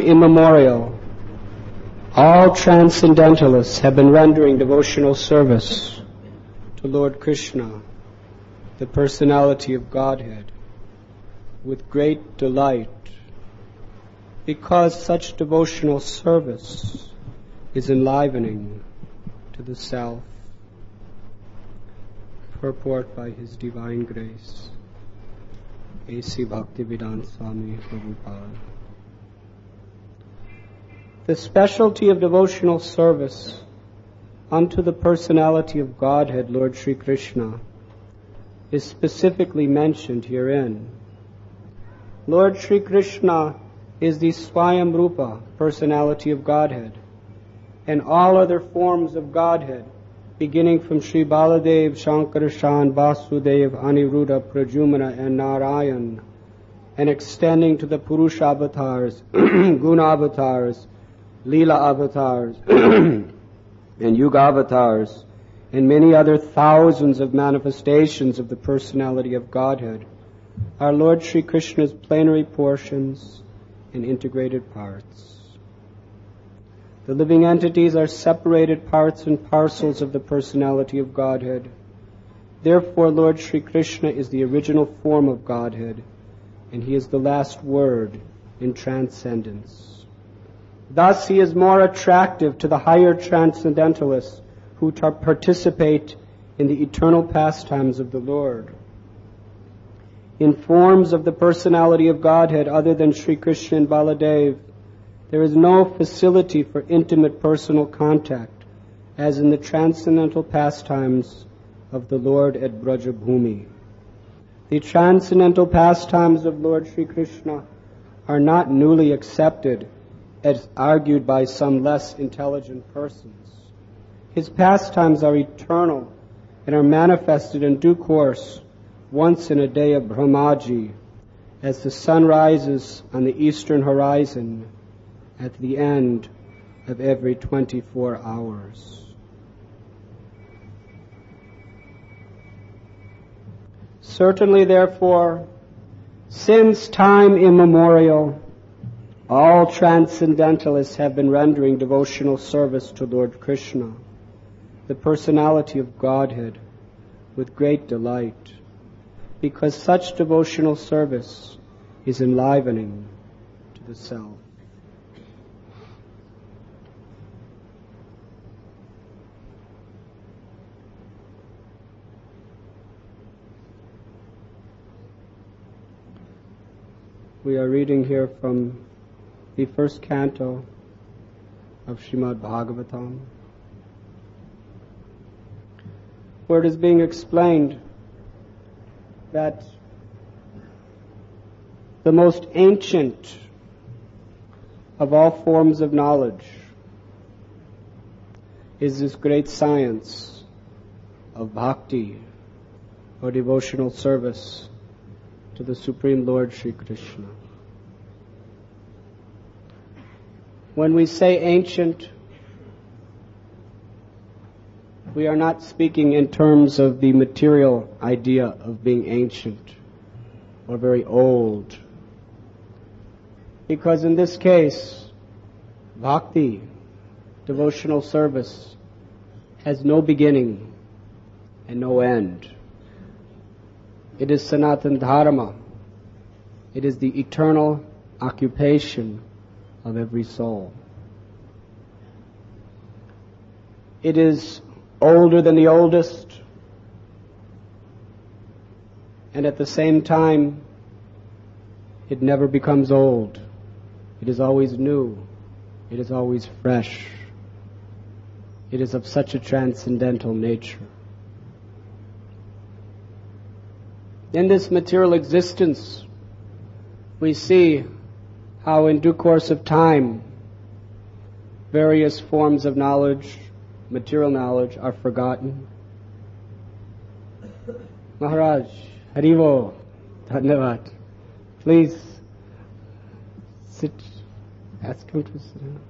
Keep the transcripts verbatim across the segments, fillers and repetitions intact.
immemorial, all transcendentalists have been rendering devotional service to Lord Krishna, the personality of Godhead, with great delight, because such devotional service is enlivening to the self. Purport by His Divine Grace, A C Bhaktivedanta Swami Prabhupada. The specialty of devotional service unto the personality of Godhead, Lord Sri Krishna, is specifically mentioned herein. Lord Sri Krishna is the Swayamrupa, personality of Godhead, and all other forms of Godhead, beginning from Sri Baladev, Shankarashan, Vasudev, Aniruddha, Prajumana, and Narayan, and extending to the Purusha avatars, Guna avatars, Leela avatars, and Yuga avatars, and many other thousands of manifestations of the personality of Godhead, are Lord Sri Krishna's plenary portions and integrated parts. The living entities are separated parts and parcels of the personality of Godhead. Therefore, Lord Sri Krishna is the original form of Godhead, and He is the last word in transcendence. Thus, He is more attractive to the higher transcendentalists who ta- participate in the eternal pastimes of the Lord. In forms of the personality of Godhead other than Sri Krishna and Baladev, there is no facility for intimate personal contact, as in the transcendental pastimes of the Lord at Brajabhumi. The transcendental pastimes of Lord Sri Krishna are not newly accepted, as argued by some less intelligent persons. His pastimes are eternal and are manifested in due course once in a day of Brahmaji, as the sun rises on the eastern horizon at the end of every twenty-four hours. Certainly, therefore, since time immemorial, all transcendentalists have been rendering devotional service to Lord Krishna, the personality of Godhead, with great delight, because such devotional service is enlivening to the self. We are reading here from the first canto of Srimad Bhagavatam, where it is being explained that the most ancient of all forms of knowledge is this great science of bhakti, or devotional service to the Supreme Lord Sri Krishna. When we say ancient, we are not speaking in terms of the material idea of being ancient or very old. Because in this case, bhakti, devotional service, has no beginning and no end. It is Sanatana Dharma. It is the eternal occupation of every soul. It is older than the oldest, and at the same time, it never becomes old. It is always new. It is always fresh. It is of such a transcendental nature. In this material existence, we see how in due course of time, various forms of knowledge, material knowledge, are forgotten. Maharaj, Harivo, Dhanyavad. Please sit. Ask him to sit down.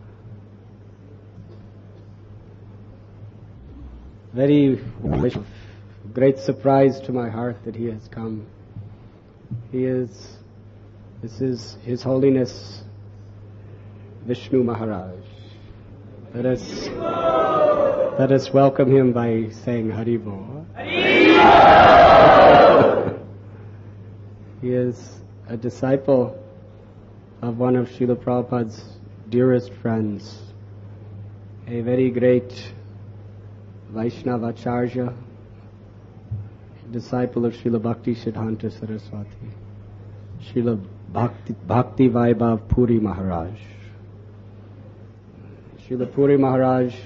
Very great surprise to my heart that he has come. He is, this is His Holiness Vishnu Maharaj. Let us, let us welcome him by saying Haribo. He is a disciple of one of Srila Prabhupada's dearest friends, a very great Vaishnava Acharya, disciple of Srila Bhakti Siddhanta Saraswati, Srila Bhakti, Bhakti Vaibhav Puri Maharaj. Srila Puri Maharaj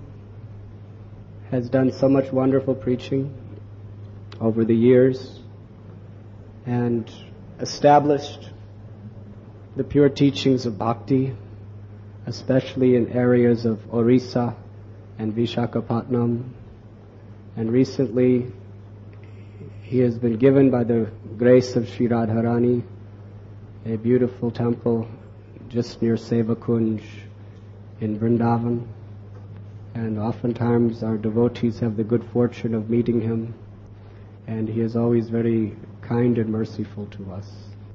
has done so much wonderful preaching over the years and established the pure teachings of bhakti, especially in areas of Orissa and Vishakhapatnam. And recently, he has been given by the grace of Sri Radharani a beautiful temple just near Sevakunj in Vrindavan. And oftentimes our devotees have the good fortune of meeting him, and he is always very kind and merciful to us.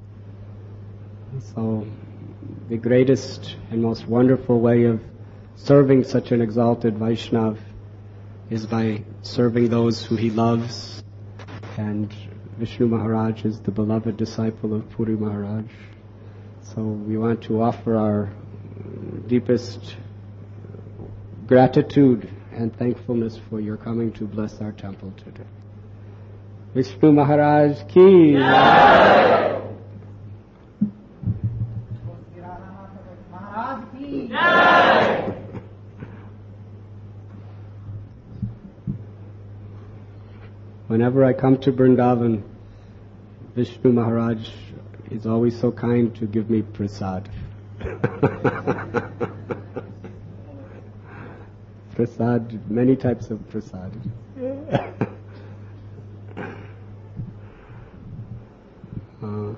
So the greatest and most wonderful way of serving such an exalted Vaishnav is by serving those who he loves, and Vishnu Maharaj is the beloved disciple of Puri Maharaj. So we want to offer our deepest gratitude and thankfulness for your coming to bless our temple today. Vishnu Maharaj ki Jai. Whenever I come to Vrindavan, Vishnu Maharaj is always so kind to give me prasad. Prasad, many types of prasad. uh,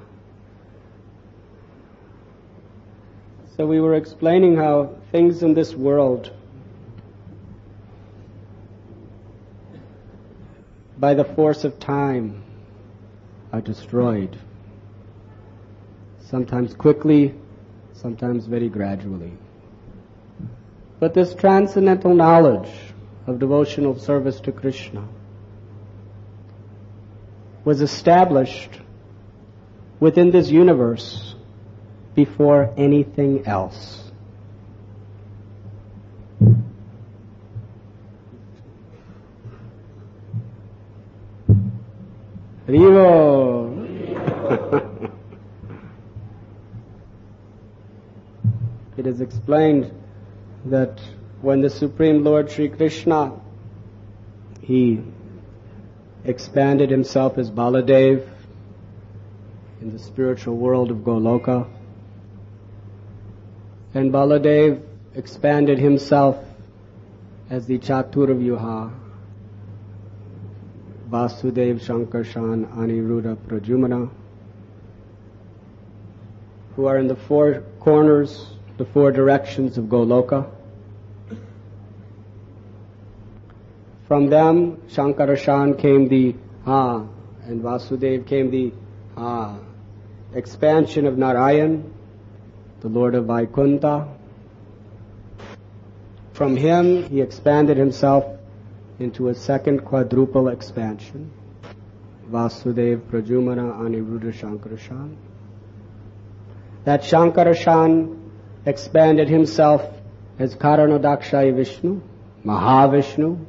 so we were explaining how things in this world, by the force of time, are destroyed. Sometimes quickly, sometimes very gradually. But this transcendental knowledge of devotional service to Krishna was established within this universe before anything else. Haribo! It is explained that when the Supreme Lord Sri Krishna, he expanded himself as Baladev in the spiritual world of Goloka, and Baladev expanded himself as the Chaturvyuha, Vasudev, Shankarshan, Aniruddha, Prajumana, who are in the four corners, the four directions of Goloka. From them, Shankarashan came the Ha, and Vasudev came the Ha. Expansion of Narayan, the Lord of Vaikuntha. From him, he expanded himself into a second quadruple expansion. Vasudev, Prajumana, Aniruddha, Shankarashan. That Shankarashan expanded himself as Karanodakshaya Vishnu, Mahavishnu.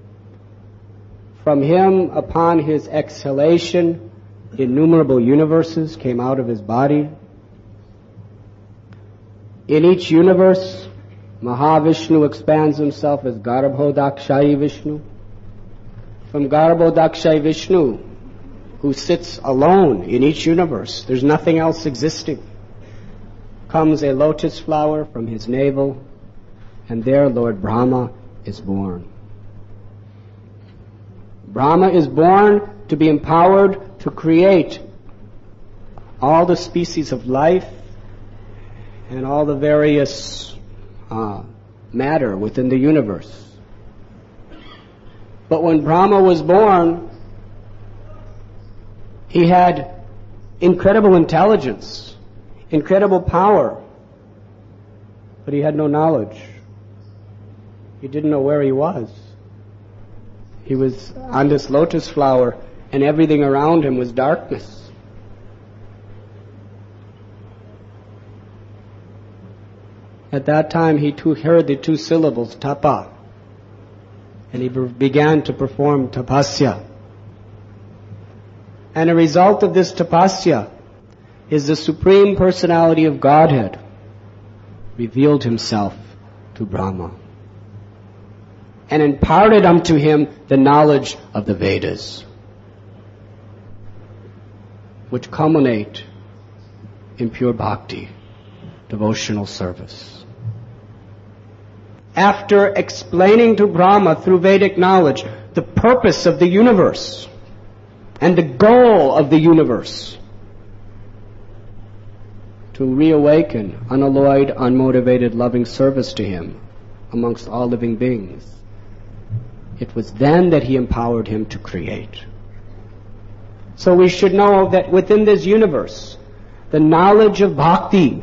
From him, upon his exhalation, innumerable universes came out of his body. In each universe, Mahavishnu expands himself as Garbhodakshaya Vishnu. From Garbhodakshaya Vishnu, who sits alone in each universe, there's nothing else existing, comes a lotus flower from his navel, and there Lord Brahma is born. Brahma is born to be empowered to create all the species of life and all the various uh, matter within the universe. But when Brahma was born, he had incredible intelligence, incredible power, but he had no knowledge. He didn't know where he was. He was on this lotus flower, and everything around him was darkness. At that time, he too heard the two syllables, tapa, and he began to perform tapasya. And a result of this tapasya is the Supreme Personality of Godhead revealed himself to Brahma and imparted unto him the knowledge of the Vedas, which culminate in pure bhakti, devotional service. After explaining to Brahma through Vedic knowledge the purpose of the universe and the goal of the universe, to reawaken unalloyed, unmotivated, loving service to him amongst all living beings, it was then that he empowered him to create. So we should know that within this universe, the knowledge of bhakti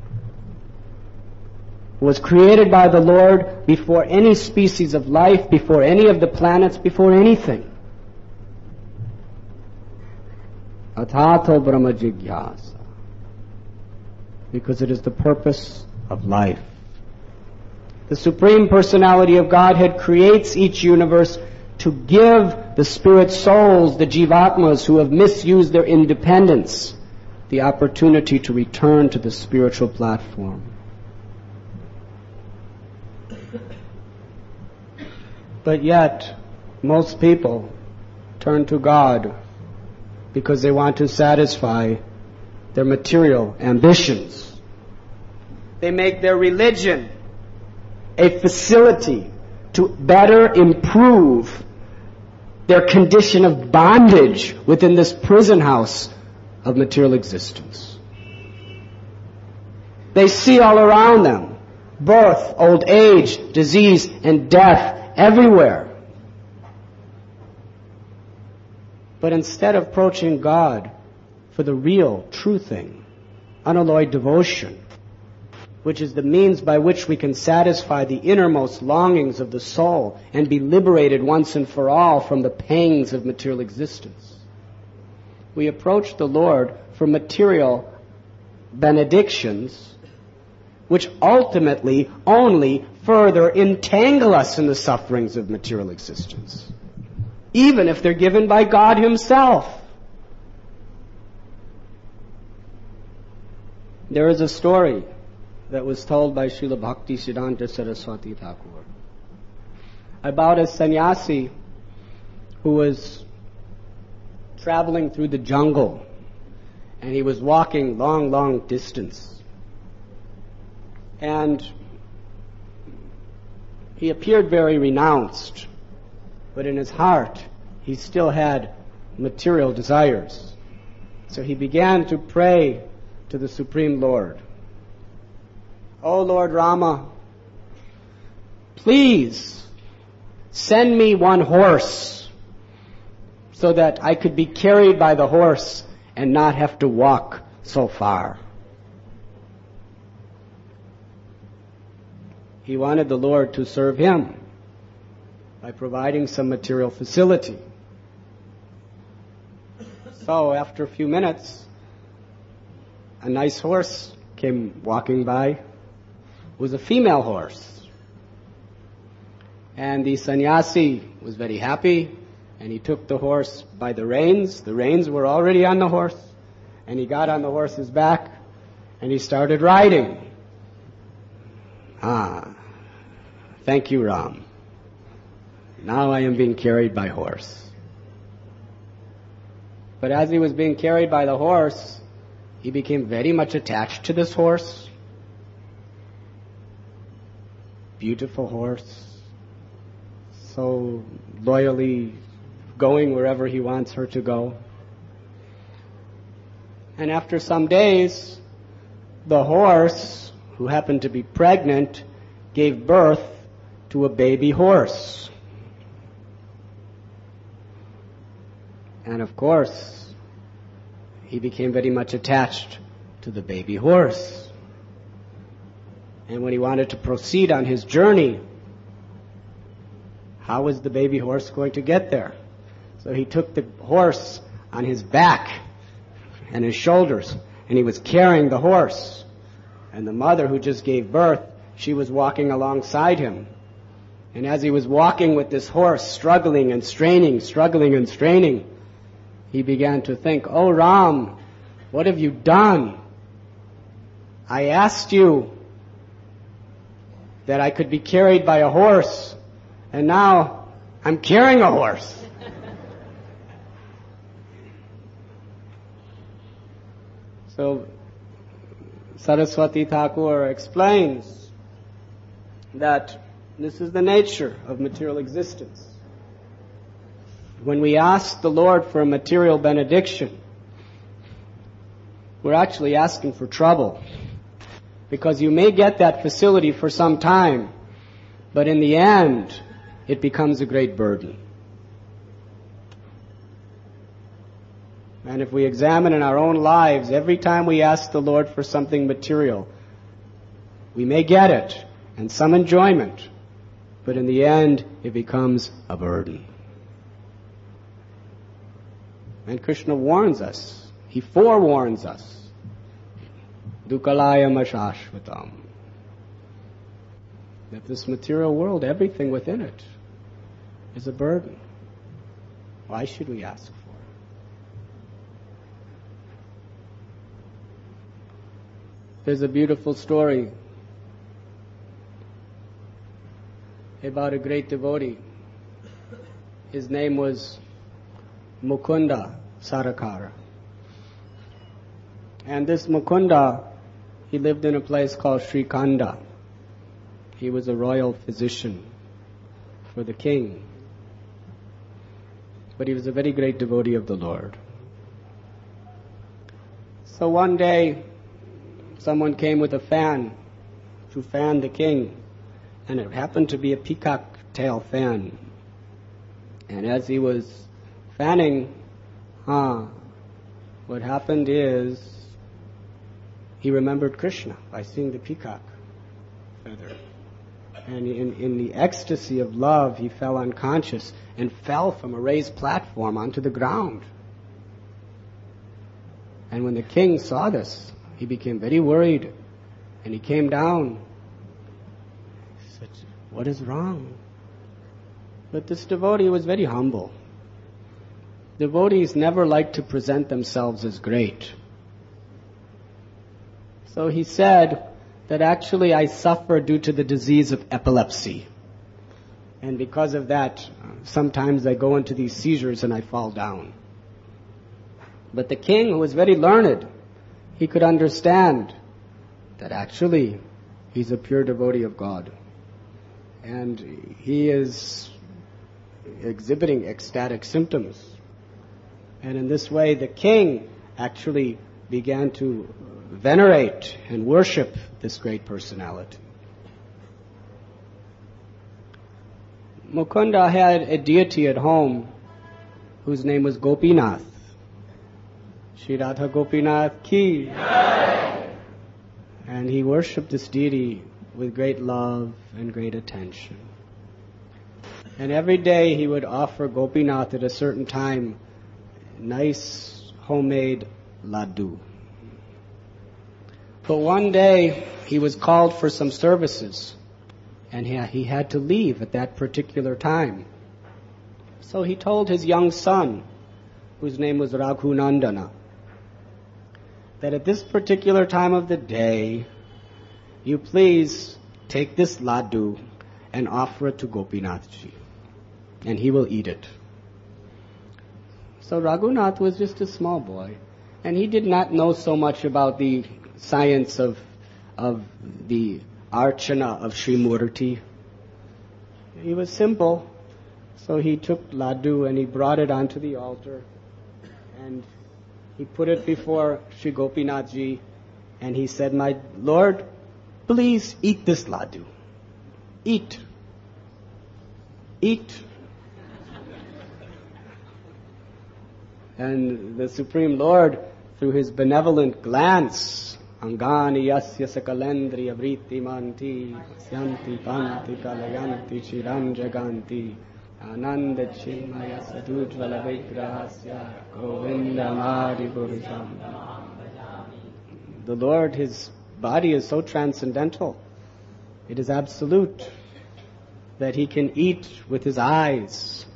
was created by the Lord before any species of life, before any of the planets, before anything. Atato Brahma Jigyasa. Because it is the purpose of life. The Supreme Personality of Godhead creates each universe to give the spirit souls, the jivatmas who have misused their independence, the opportunity to return to the spiritual platform. But yet, most people turn to God because they want to satisfy their material ambitions. They make their religion a facility to better improve their condition of bondage within this prison house of material existence. They see all around them birth, old age, disease, and death everywhere. But instead of approaching God for the real, true thing, unalloyed devotion, which is the means by which we can satisfy the innermost longings of the soul and be liberated once and for all from the pangs of material existence, we approach the Lord for material benedictions, which ultimately only further entangle us in the sufferings of material existence, even if they're given by God Himself. There is a story that was told by Srila Bhakti Siddhanta Saraswati Thakur about a sannyasi who was traveling through the jungle, and he was walking long, long distance. And he appeared very renounced, but in his heart he still had material desires. So he began to pray to the Supreme Lord. O Lord Rama, please send me one horse so that I could be carried by the horse and not have to walk so far. He wanted the Lord to serve him by providing some material facility. So after a few minutes, a nice horse came walking by. It was a female horse. And the sannyasi was very happy, and he took the horse by the reins. The reins were already on the horse. And he got on the horse's back, and he started riding. Ah, thank you, Ram. Now I am being carried by horse. But as he was being carried by the horse, he became very much attached to this horse. Beautiful horse. So loyally going wherever he wants her to go. And after some days, the horse, who happened to be pregnant, gave birth to a baby horse. And of course, he became very much attached to the baby horse. And when he wanted to proceed on his journey, how was the baby horse going to get there? So he took the horse on his back and his shoulders, and he was carrying the horse. And the mother who just gave birth, she was walking alongside him. And as he was walking with this horse, struggling and straining, struggling and straining, he began to think, "Oh Ram, what have you done? I asked you that I could be carried by a horse, and now I'm carrying a horse." So Saraswati Thakur explains that this is the nature of material existence. When we ask the Lord for a material benediction, we're actually asking for trouble. Because you may get that facility for some time, but in the end, it becomes a great burden. And if we examine in our own lives, every time we ask the Lord for something material, we may get it, and some enjoyment, but in the end, it becomes a burden. And Krishna warns us. He forewarns us. Dukalayam ashashvatam. That this material world, everything within it, is a burden. Why should we ask for it? There's a beautiful story about a great devotee. His name was Mukunda Sarakara. And this Mukunda, he lived in a place called Srikanda. He was a royal physician for the king. But he was a very great devotee of the Lord. So one day, someone came with a fan to fan the king. And it happened to be a peacock tail fan. And as he was fanning, huh, what happened is he remembered Krishna by seeing the peacock feather. And in, in the ecstasy of love, he fell unconscious and fell from a raised platform onto the ground. And when the king saw this, he became very worried. And he came down. He said, "What is wrong?" But this devotee was very humble. Devotees never like to present themselves as great. So he said that actually I suffer due to the disease of epilepsy. And because of that, sometimes I go into these seizures and I fall down. But the king, who was very learned, he could understand that actually he's a pure devotee of God. And he is exhibiting ecstatic symptoms. And in this way, the king actually began to venerate and worship this great personality. Mukunda had a deity at home whose name was Gopinath. Shri Radha Gopinath ki. And he worshipped this deity with great love and great attention. And every day he would offer Gopinath at a certain time nice homemade laddu. But one day he was called for some services, and he, he had to leave at that particular time. So he told his young son, whose name was Raghunandana, that at this particular time of the day, you please take this laddu and offer it to Gopinathji, and he will eat it. So Raghunath was just a small boy, and he did not know so much about the science of of the archana of Sri Murti. He was simple, so he took laddu and he brought it onto the altar, and he put it before Sri Gopinathji, and he said, "My Lord, please eat this laddu. Eat. Eat." And the Supreme Lord, through his benevolent glance, Angani yasya sakalendriya vritti manti syanti panti kalayanti chiram jaganti Ananda chinmaya sadujvala vigrahasya Govinda Mari Purusham. The Lord, His body is so transcendental. It is absolute that He can eat with His eyes.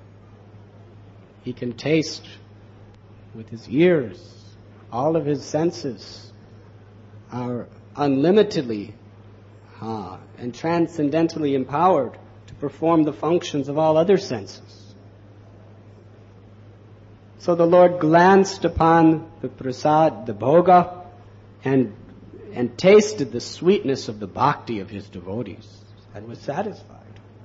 He can taste with His ears. All of His senses are unlimitedly uh, and transcendentally empowered to perform the functions of all other senses. So the Lord glanced upon the prasad, the bhoga, and and tasted the sweetness of the bhakti of His devotees and was satisfied.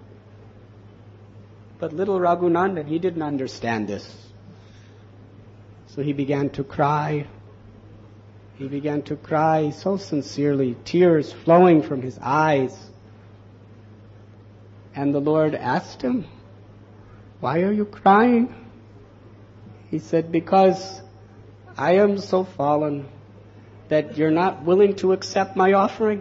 But little Raghunandan, he didn't understand this. So he began to cry. He began to cry so sincerely, tears flowing from his eyes. And the Lord asked him, "Why are you crying?" He said, "Because I am so fallen that you're not willing to accept my offering."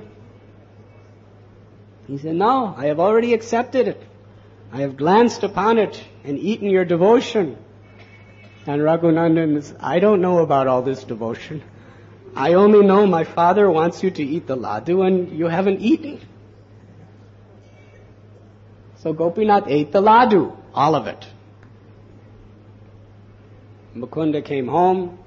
He said, "No, I have already accepted it. I have glanced upon it and eaten your devotion." And Raghunandan says, "I don't know about all this devotion. I only know my father wants you to eat the laddu and you haven't eaten." So Gopinath ate the laddu, all of it. Mukunda came home.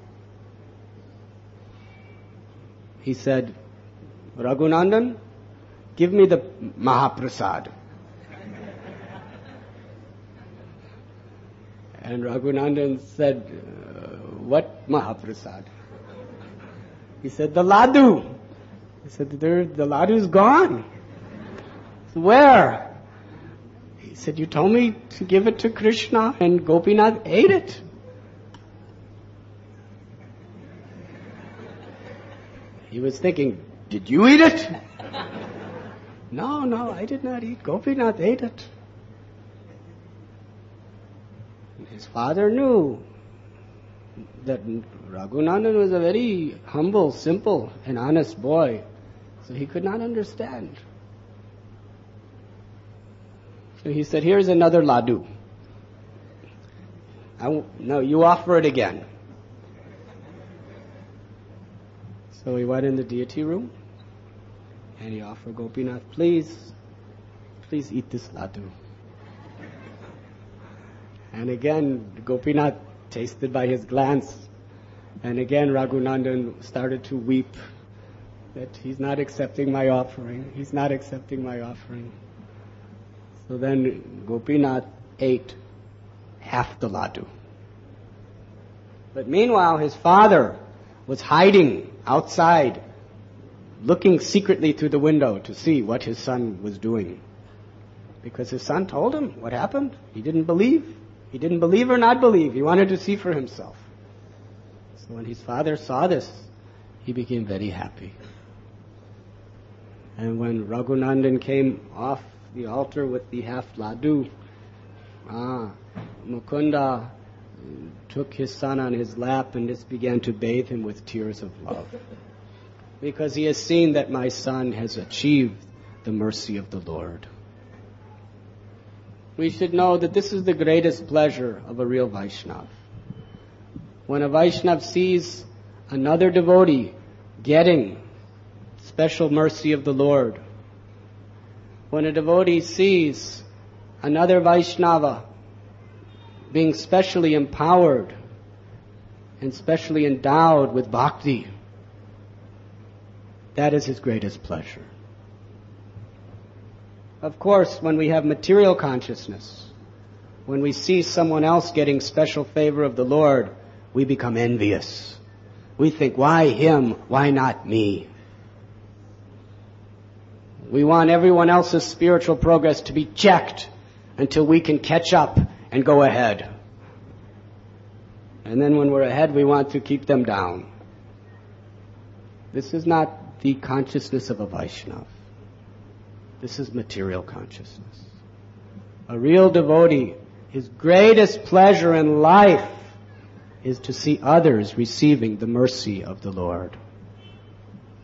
He said, "Raghunandan, give me the Mahaprasad." And Raghunandan said, uh, "What Mahaprasad?" He said, "The laddu." He said, there, "The laddu's gone." Said, "Where?" He said, "You told me to give it to Krishna and Gopinath ate it." He was thinking, "Did you eat it?" "No, no, I did not eat. Gopinath ate it." His father knew that Raghunandan was a very humble, simple, and honest boy, so he could not understand. So he said, "Here's another laddu. I w- no, you offer it again." So he went in the deity room and he offered Gopinath, "Please, please eat this laddu." And again, Gopinath tasted by his glance. And again, Raghunandan started to weep that he's not accepting my offering. He's not accepting my offering. So then Gopinath ate half the laddu. But meanwhile, his father was hiding outside, looking secretly through the window to see what his son was doing. Because his son told him what happened. He didn't believe. He didn't believe or not believe. He wanted to see for himself. So when his father saw this, he became very happy. And when Raghunandan came off the altar with the half laddu, ah, Mukunda took his son on his lap and just began to bathe him with tears of love. Because he has seen that my son has achieved the mercy of the Lord. We should know that this is the greatest pleasure of a real Vaishnava. When a Vaishnava sees another devotee getting special mercy of the Lord, when a devotee sees another Vaishnava being specially empowered and specially endowed with bhakti, that is his greatest pleasure. Of course, when we have material consciousness, when we see someone else getting special favor of the Lord, we become envious. We think, why him? Why not me? We want everyone else's spiritual progress to be checked until we can catch up and go ahead. And then when we're ahead, we want to keep them down. This is not the consciousness of a Vaishnava. This is material consciousness. A real devotee, his greatest pleasure in life is to see others receiving the mercy of the Lord.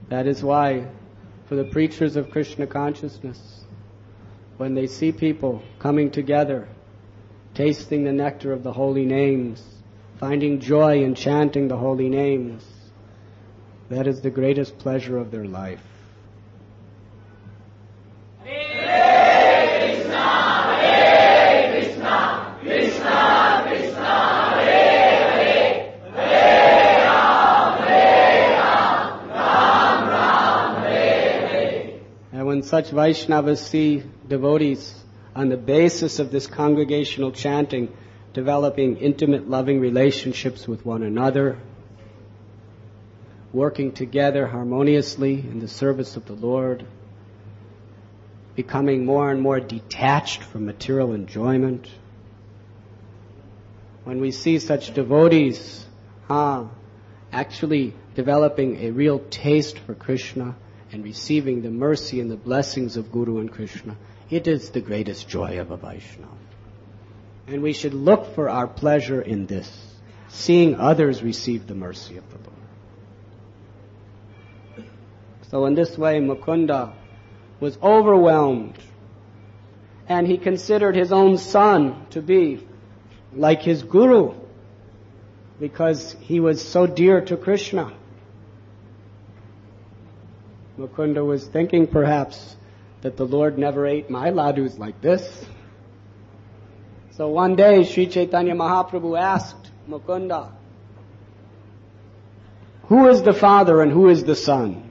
That is why, for the preachers of Krishna consciousness, when they see people coming together, tasting the nectar of the holy names, finding joy in chanting the holy names, that is the greatest pleasure of their life. When such Vaishnavas see devotees on the basis of this congregational chanting developing intimate loving relationships with one another, working together harmoniously in the service of the Lord, becoming more and more detached from material enjoyment, when we see such devotees huh, actually developing a real taste for Krishna and receiving the mercy and the blessings of Guru and Krishna, it is the greatest joy of a Vaishnava. And we should look for our pleasure in this, seeing others receive the mercy of the Lord. So in this way, Mukunda was overwhelmed, and he considered his own son to be like his Guru, because he was so dear to Krishna. Mukunda was thinking perhaps that the Lord never ate my ladus like this. So one day Sri Chaitanya Mahaprabhu asked Mukunda, "Who is the father and who is the son?"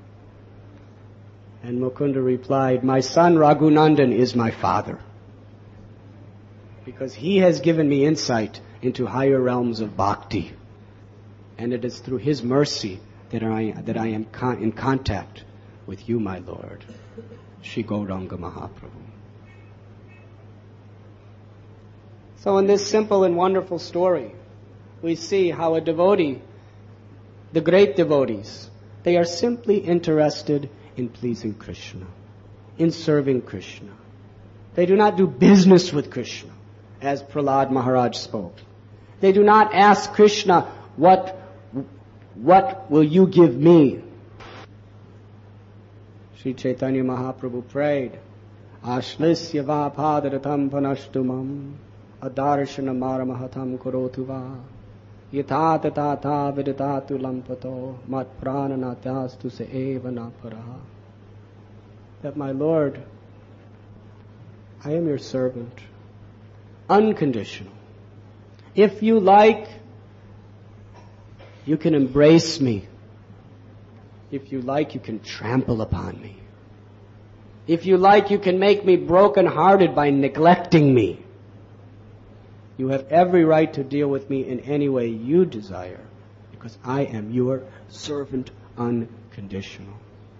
And Mukunda replied, "My son Raghunandan is my father, because he has given me insight into higher realms of bhakti, and it is through his mercy that I, that I am con- in contact with you, my Lord, Sri Gauranga Mahaprabhu." So in this simple and wonderful story, we see how a devotee, the great devotees, they are simply interested in pleasing Krishna, in serving Krishna. They do not do business with Krishna, as Prahlad Maharaj spoke. They do not ask Krishna, what What will you give me? Sri Chaitanya Mahaprabhu prayed, "Ashlisya va padaratam panashtumam adarshana maramahatam kurotu va yatata tata viditatu lampato mat prananatyastu se eva naparaha." That my Lord, I am your servant, unconditional. If you like, you can embrace me. If you like, you can trample upon me. If you like, you can make me broken-hearted by neglecting me. You have every right to deal with me in any way you desire, because I am your servant unconditional.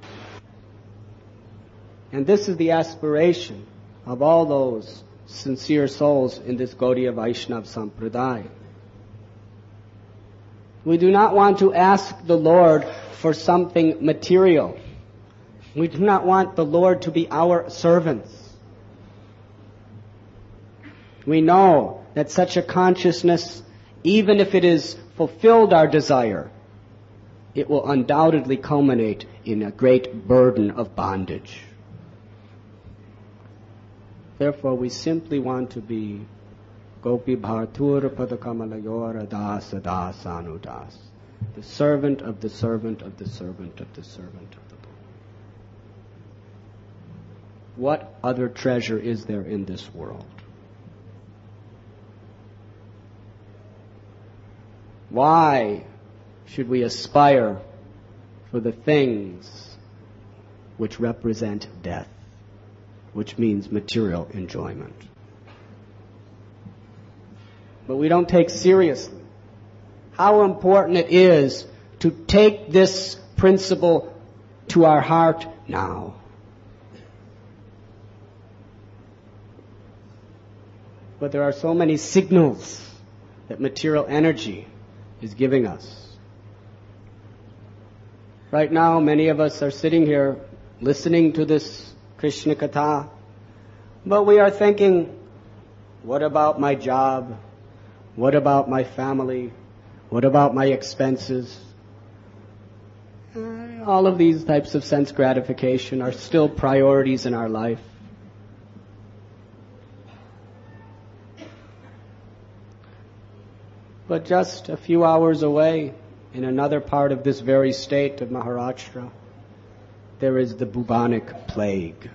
And this is the aspiration of all those sincere souls in this Gaudiya Vaishnava Sampradaya. We do not want to ask the Lord for something material. We do not want the Lord to be our servants. We know that such a consciousness, even if it is fulfilled our desire, it will undoubtedly culminate in a great burden of bondage. Therefore, we simply want to be Gopi Bhartur Padakamalaya Das Das Anudas, the servant of the servant of the servant of the servant of the Lord. What other treasure is there in this world? Why should we aspire for the things which represent death, which means material enjoyment? But we don't take seriously how important it is to take this principle to our heart now. But there are so many signals that material energy is giving us. Right now, many of us are sitting here listening to this Krishna Katha, but we are thinking, what about my job? What about my family? What about my expenses? Uh, all of these types of sense gratification are still priorities in our life. But just a few hours away, in another part of this very state of Maharashtra, there is the bubonic plague.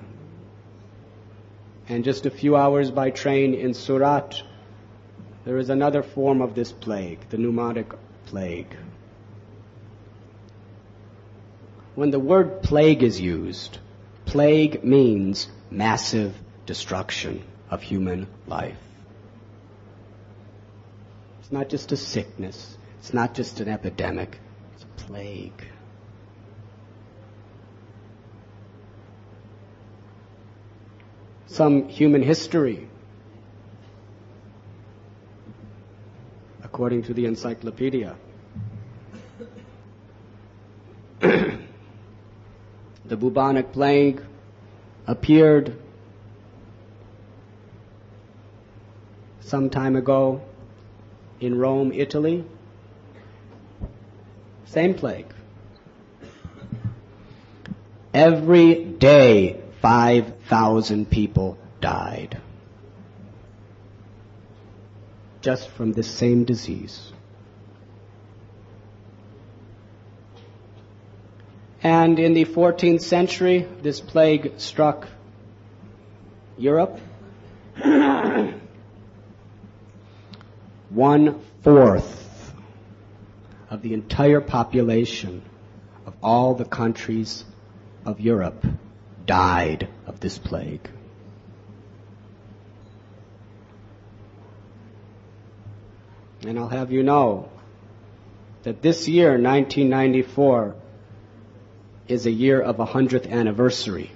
And just a few hours by train in Surat, there is another form of this plague, the pneumonic plague. When the word plague is used, plague means massive destruction of human life. It's not just a sickness. It's not just an epidemic. It's a plague. Some human history, according to the encyclopedia, the bubonic plague appeared some time ago in Rome, Italy. Same plague. Every day, five thousand people died just from this same disease. And in the fourteenth century, this plague struck Europe. One-fourth of the entire population of all the countries of Europe died of this plague. And I'll have you know that this year, nineteen ninety-four, is a year of a hundredth anniversary.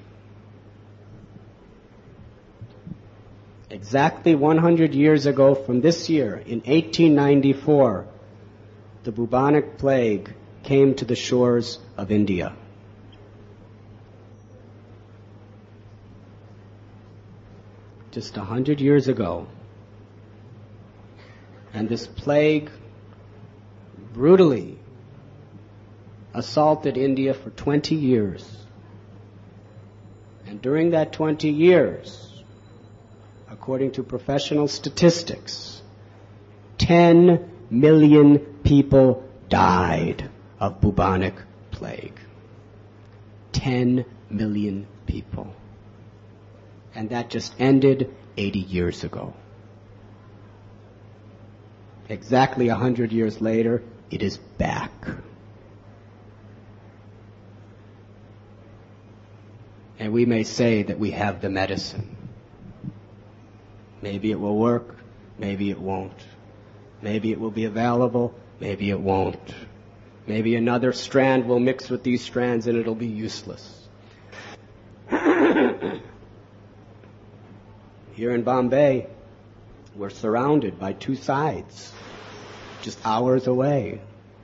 Exactly one hundred years ago from this year, in eighteen ninety-four, the bubonic plague came to the shores of India. Just a hundred years ago. And this plague brutally assaulted India for twenty years. And during that twenty years, according to professional statistics, ten million people died of bubonic plague. ten million people. And that just ended eighty years ago. Exactly a hundred years later, it is back. And we may say that we have the medicine. Maybe it will work, maybe it won't. Maybe it will be available, maybe it won't. Maybe another strand will mix with these strands and it'll be useless. Here in Bombay, we're surrounded by two sides, just hours away.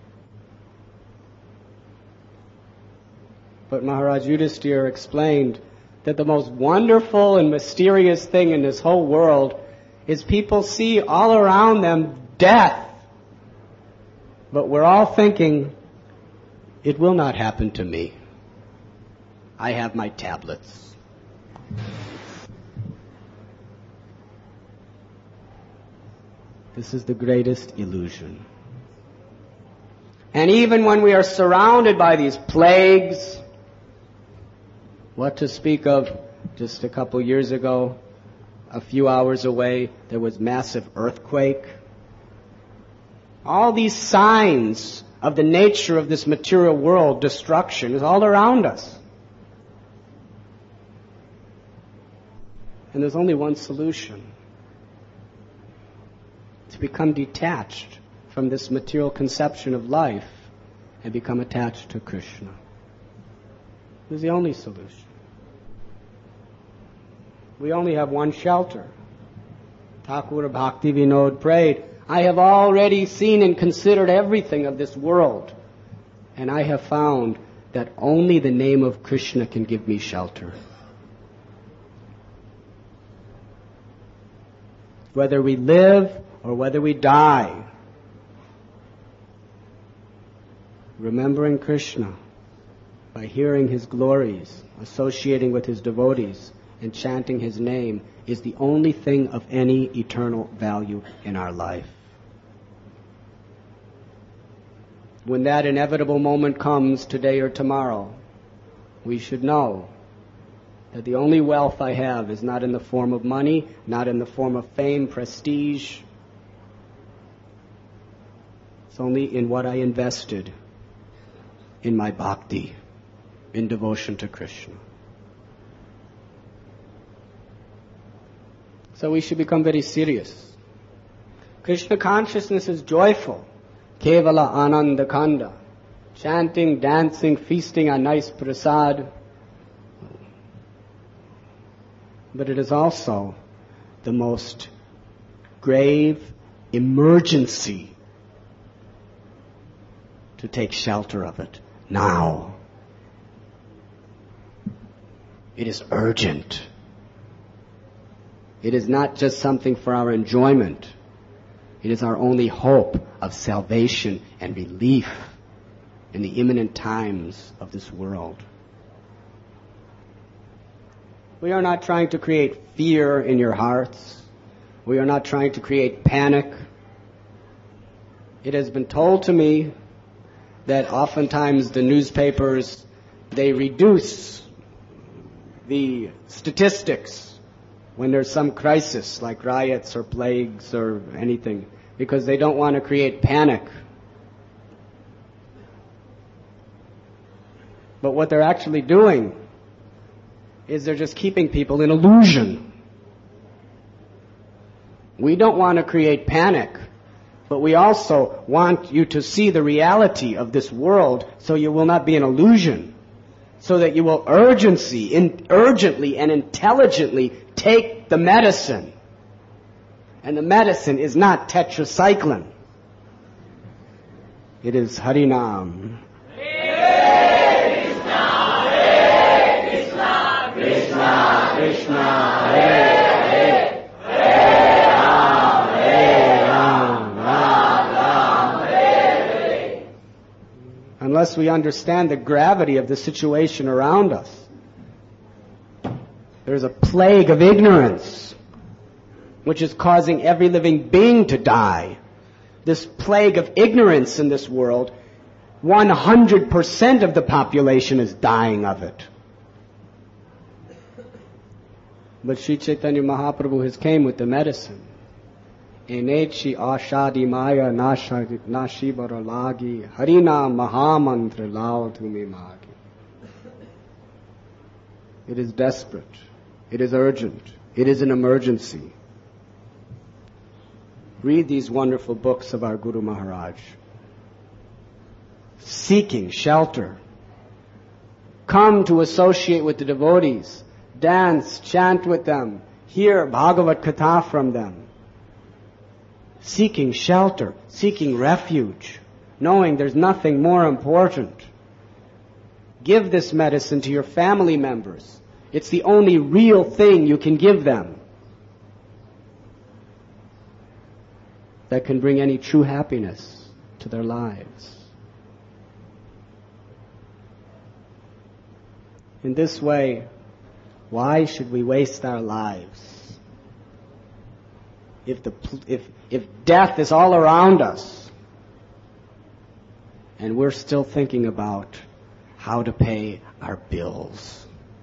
But Maharaj Yudhisthira explained that the most wonderful and mysterious thing in this whole world is people see all around them death. But we're all thinking, it will not happen to me. I have my tablets. This is the greatest illusion. And even when we are surrounded by these plagues, what to speak of just a couple years ago, a few hours away, there was massive earthquake. All these signs of the nature of this material world, destruction, is all around us. And there's only one solution. To become detached from this material conception of life and become attached to Krishna. This is the only solution. We only have one shelter. Thakur Bhakti Vinod prayed, I have already seen and considered everything of this world, and I have found that only the name of Krishna can give me shelter. Whether we live or whether we die, remembering Krishna by hearing his glories, associating with his devotees, and chanting his name is the only thing of any eternal value in our life. When that inevitable moment comes, today or tomorrow, we should know that the only wealth I have is not in the form of money, not in the form of fame, prestige. It's only in what I invested in my bhakti, in devotion to Krishna. So we should become very serious. Krishna consciousness is joyful. Kevala Ananda Kanda. Chanting, dancing, feasting on nice prasad. But it is also the most grave emergency to take shelter of it now. It is urgent. It is not just something for our enjoyment. It is our only hope of salvation and relief in the imminent times of this world. We are not trying to create fear in your hearts. We are not trying to create panic. It has been told to me that oftentimes the newspapers, they reduce the statistics when there's some crisis like riots or plagues or anything, because they don't want to create panic. But what they're actually doing is they're just keeping people in illusion. We don't want to create panic, but we also want you to see the reality of this world so you will not be an illusion, so that you will urgency, in, urgently and intelligently take the medicine. And the medicine is not tetracycline. It is Harinam. Krishna, Krishna, Hare Hare, Hare Ram, Hare Ram, Ram Ram, Hare Hare. Unless we understand the gravity of the situation around us, there's a plague of ignorance which is causing every living being to die. This plague of ignorance in this world, one hundred percent of the population is dying of it. But Sri Chaitanya Mahaprabhu has came with the medicine. Enechi ashadi maya nashibara lagi harina mahamantra lao tumi magi. It is desperate. It is urgent. It is an emergency. Read these wonderful books of our Guru Maharaj. Seeking shelter. Come to associate with the devotees. Dance, chant with them, hear Bhagavad Katha from them. Seeking shelter, seeking refuge, knowing there's nothing more important. Give this medicine to your family members. It's the only real thing you can give them that can bring any true happiness to their lives. In this way, why should we waste our lives? If the if if death is all around us and we're still thinking about how to pay our bills.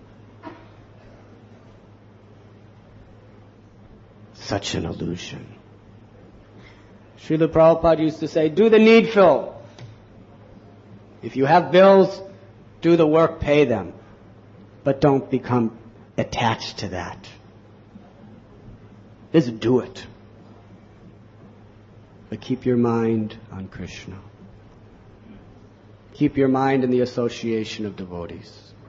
Such an illusion. Srila Prabhupada used to say, do the needful. If you have bills, do the work, pay them. But don't become attached to that. Just do it. But keep your mind on Krishna. Keep your mind in the association of devotees.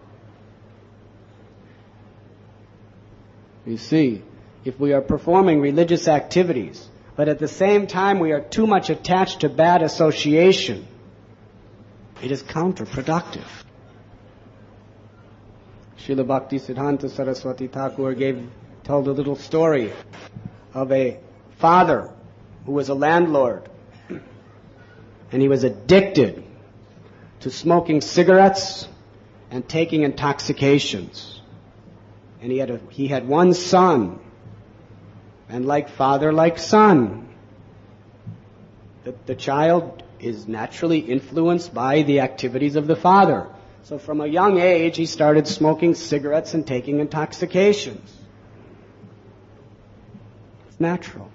You see, if we are performing religious activities, but at the same time we are too much attached to bad association, it is counterproductive. Srila Bhakti Siddhanta Saraswati Thakur gave, told a little story of a father who was a landlord, and he was addicted to smoking cigarettes and taking intoxications. And he had a, he had one son, and like father, like son. The, the child is naturally influenced by the activities of the father. So from a young age, he started smoking cigarettes and taking intoxications. It's natural.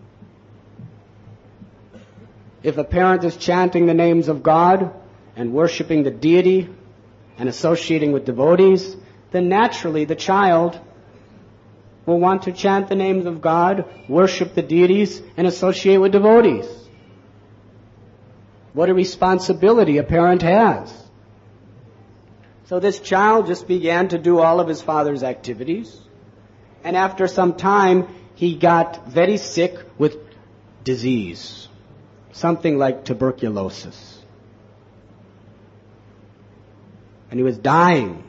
If a parent is chanting the names of God and worshiping the deity and associating with devotees, then naturally the child will want to chant the names of God, worship the deities, and associate with devotees. What a responsibility a parent has. So this child just began to do all of his father's activities, and after some time he got very sick with disease, something like tuberculosis. And he was dying.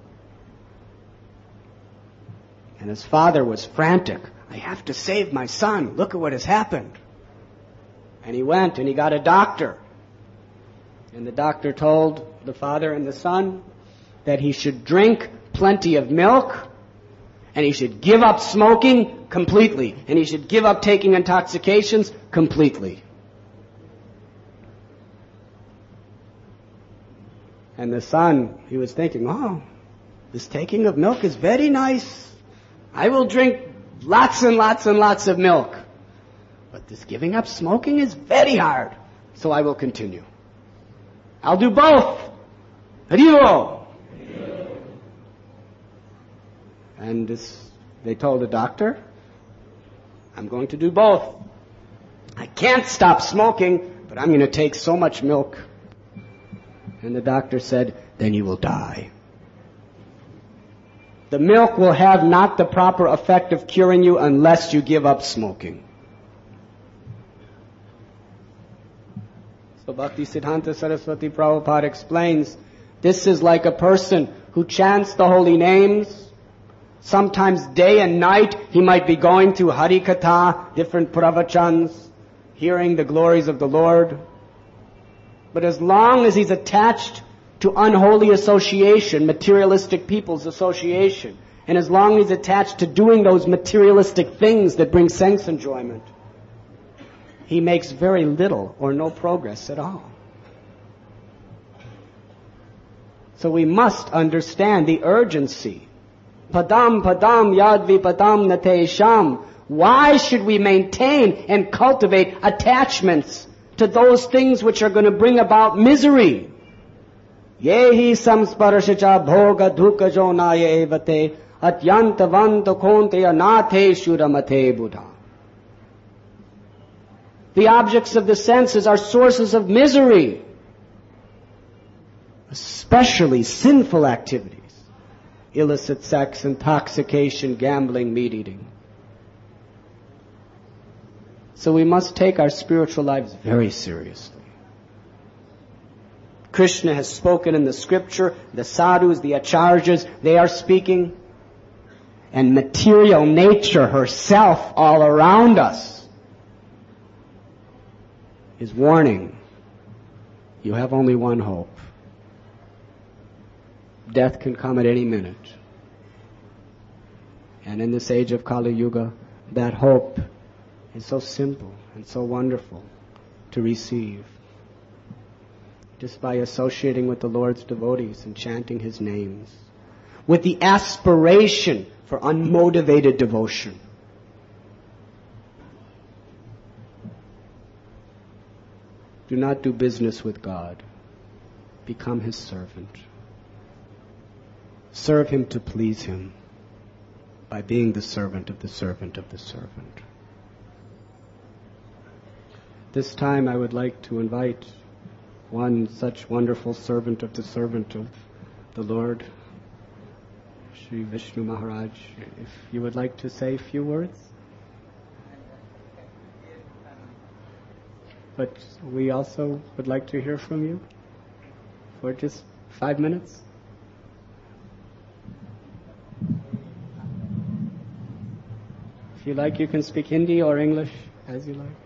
And his father was frantic. I have to save my son. Look at what has happened. And he went and he got a doctor. And the doctor told the father and the son that he should drink plenty of milk, and he should give up smoking completely, and he should give up taking intoxications completely. And the son, he was thinking, oh, this taking of milk is very nice. I will drink lots and lots and lots of milk. But this giving up smoking is very hard. So I will continue. I'll do both. Haribo. And this, they told the doctor, I'm going to do both. I can't stop smoking, but I'm going to take so much milk. And the doctor said, then you will die. The milk will have not the proper effect of curing you unless you give up smoking. So Bhaktisiddhanta Saraswati Prabhupada explains, this is like a person who chants the holy names. Sometimes day and night he might be going through Hari Katha, different pravachans, hearing the glories of the Lord. But as long as he's attached to unholy association, materialistic people's association, and as long as he's attached to doing those materialistic things that bring sense enjoyment, he makes very little or no progress at all. So we must understand the urgency. Padam padam yadvi padam nate sham. Why should we maintain and cultivate attachments to those things which are going to bring about misery? Yehi samsparashacha bhoga dukha jonaye evate atyantavanta konte anathe shuramate buddha. The objects of the senses are sources of misery, especially sinful activities. Illicit sex, intoxication, gambling, meat eating. So we must take our spiritual lives very seriously. Krishna has spoken in the scripture, the sadhus, the acharyas, they are speaking, and material nature herself all around us is warning, you have only one hope. Death can come at any minute. And in this age of Kali Yuga, that hope is so simple and so wonderful to receive. Just by associating with the Lord's devotees and chanting His names, with the aspiration for unmotivated devotion. Do not do business with God. Become His servant. Serve Him to please Him by being the servant of the servant of the servant. This time I would like to invite one such wonderful servant of the servant of the Lord, Sri Vishnu Maharaj, if you would like to say a few words. But we also would like to hear from you for just five minutes. If you like, you can speak Hindi or English, as you like.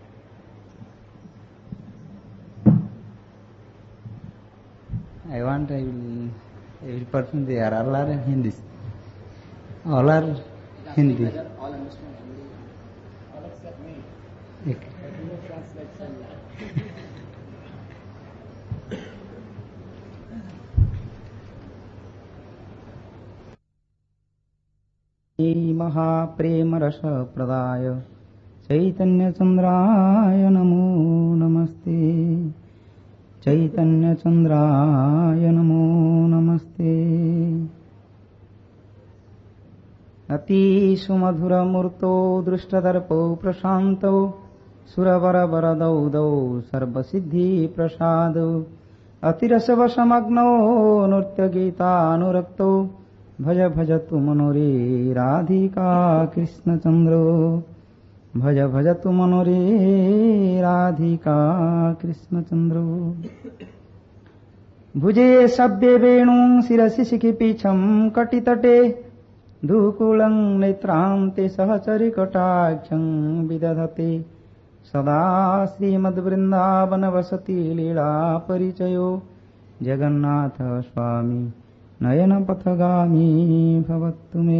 I want I will Every person they are all are Hindi. All are Hindi. All understand Hindi. All except me. Okay. But you translate some. महाप्रेम रस प्रदाय चैतन्य चंद्राय नमो नमस्ते चैतन्य चंद्राय नमो नमस्ते अति सुमधुर मूर्तो दृष्टदर्पो प्रशांतो सुरवर वरदौ दौ सर्वसिद्धि प्रसादौ अतिरसवशमग्नो नृत्य गीतानुरक्तो भज भज तु मनोरे राधिका कृष्णचंद्रो भज भज तु मनोरे राधिका कृष्णचंद्रो भुजे सभ्ये वेणुं शिरसि शिखिपीछं कटितटे दुकूलं नेत्रान्ते सहचरि कटाक्षं विदधते सदा श्रीमद्वृन्दावन वसति लीला परिचयो जगन्नाथ स्वामी नयन पथगामी भवतु मे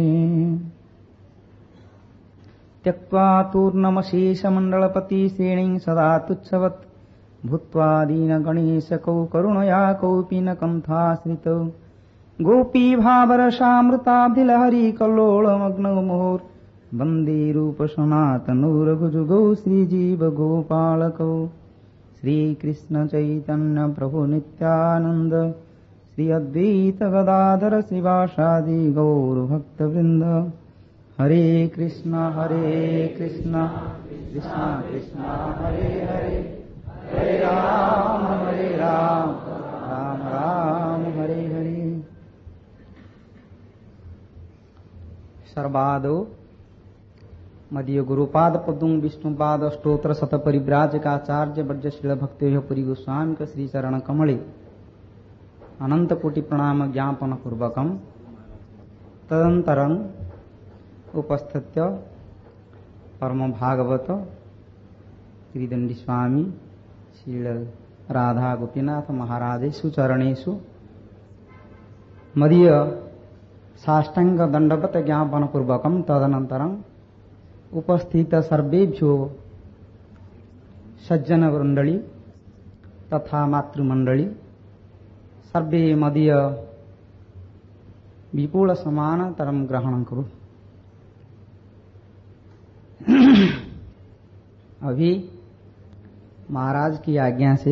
त्यक्त्वा तूर्णमशेषमण्डलपति श्रेणीं सदा तुच्छवत् भूत्वा दीनगणेशकौ करुणया कौपीनकण्ठाश्रितौ गोपी भावरसामृताब्धिलहरी कल्लोलमग्नौ मुहुर् वन्दे रूपसनातनौ रघुजुगौ श्रीजीवगोपालकौ श्रीकृष्ण चैतन्य प्रभु नित्यानन्द श्री अद्वैत गदाधर श्रीवासादि गौर भक्तवृंद हरे कृष्णा हरे कृष्णा कृष्णा कृष्णा हरे हरे हरे राम हरे राम राम राम हरे हरे सर्वादो मदीय गुरुपाद पदुं विष्णुपाद स्तोत्र शत परिव्राजकाचार्य वज्रशील भक्ति पुरी गोस्वामी श्री चरण कमले अनंत कोटि प्रणाम ज्ञापन पूर्वकम तदंतरं उपस्थित्य परम भागवत श्रीदंडी स्वामी श्री राधा गोपीनाथ महाराजेषु चरणेषु मदीय साष्टांग दंडवत ज्ञापन पूर्वकम तदनंतरं उपस्थित सर्वेभ्यो सज्जन वृंदली तथा मातृमंडली सर्वे मदीय विपुल समान तरम ग्रहण करो। अभी महाराज की आज्ञा से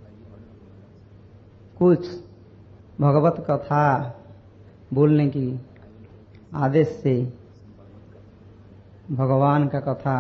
कुछ भगवत कथा बोलने की आदेश से भगवान का कथा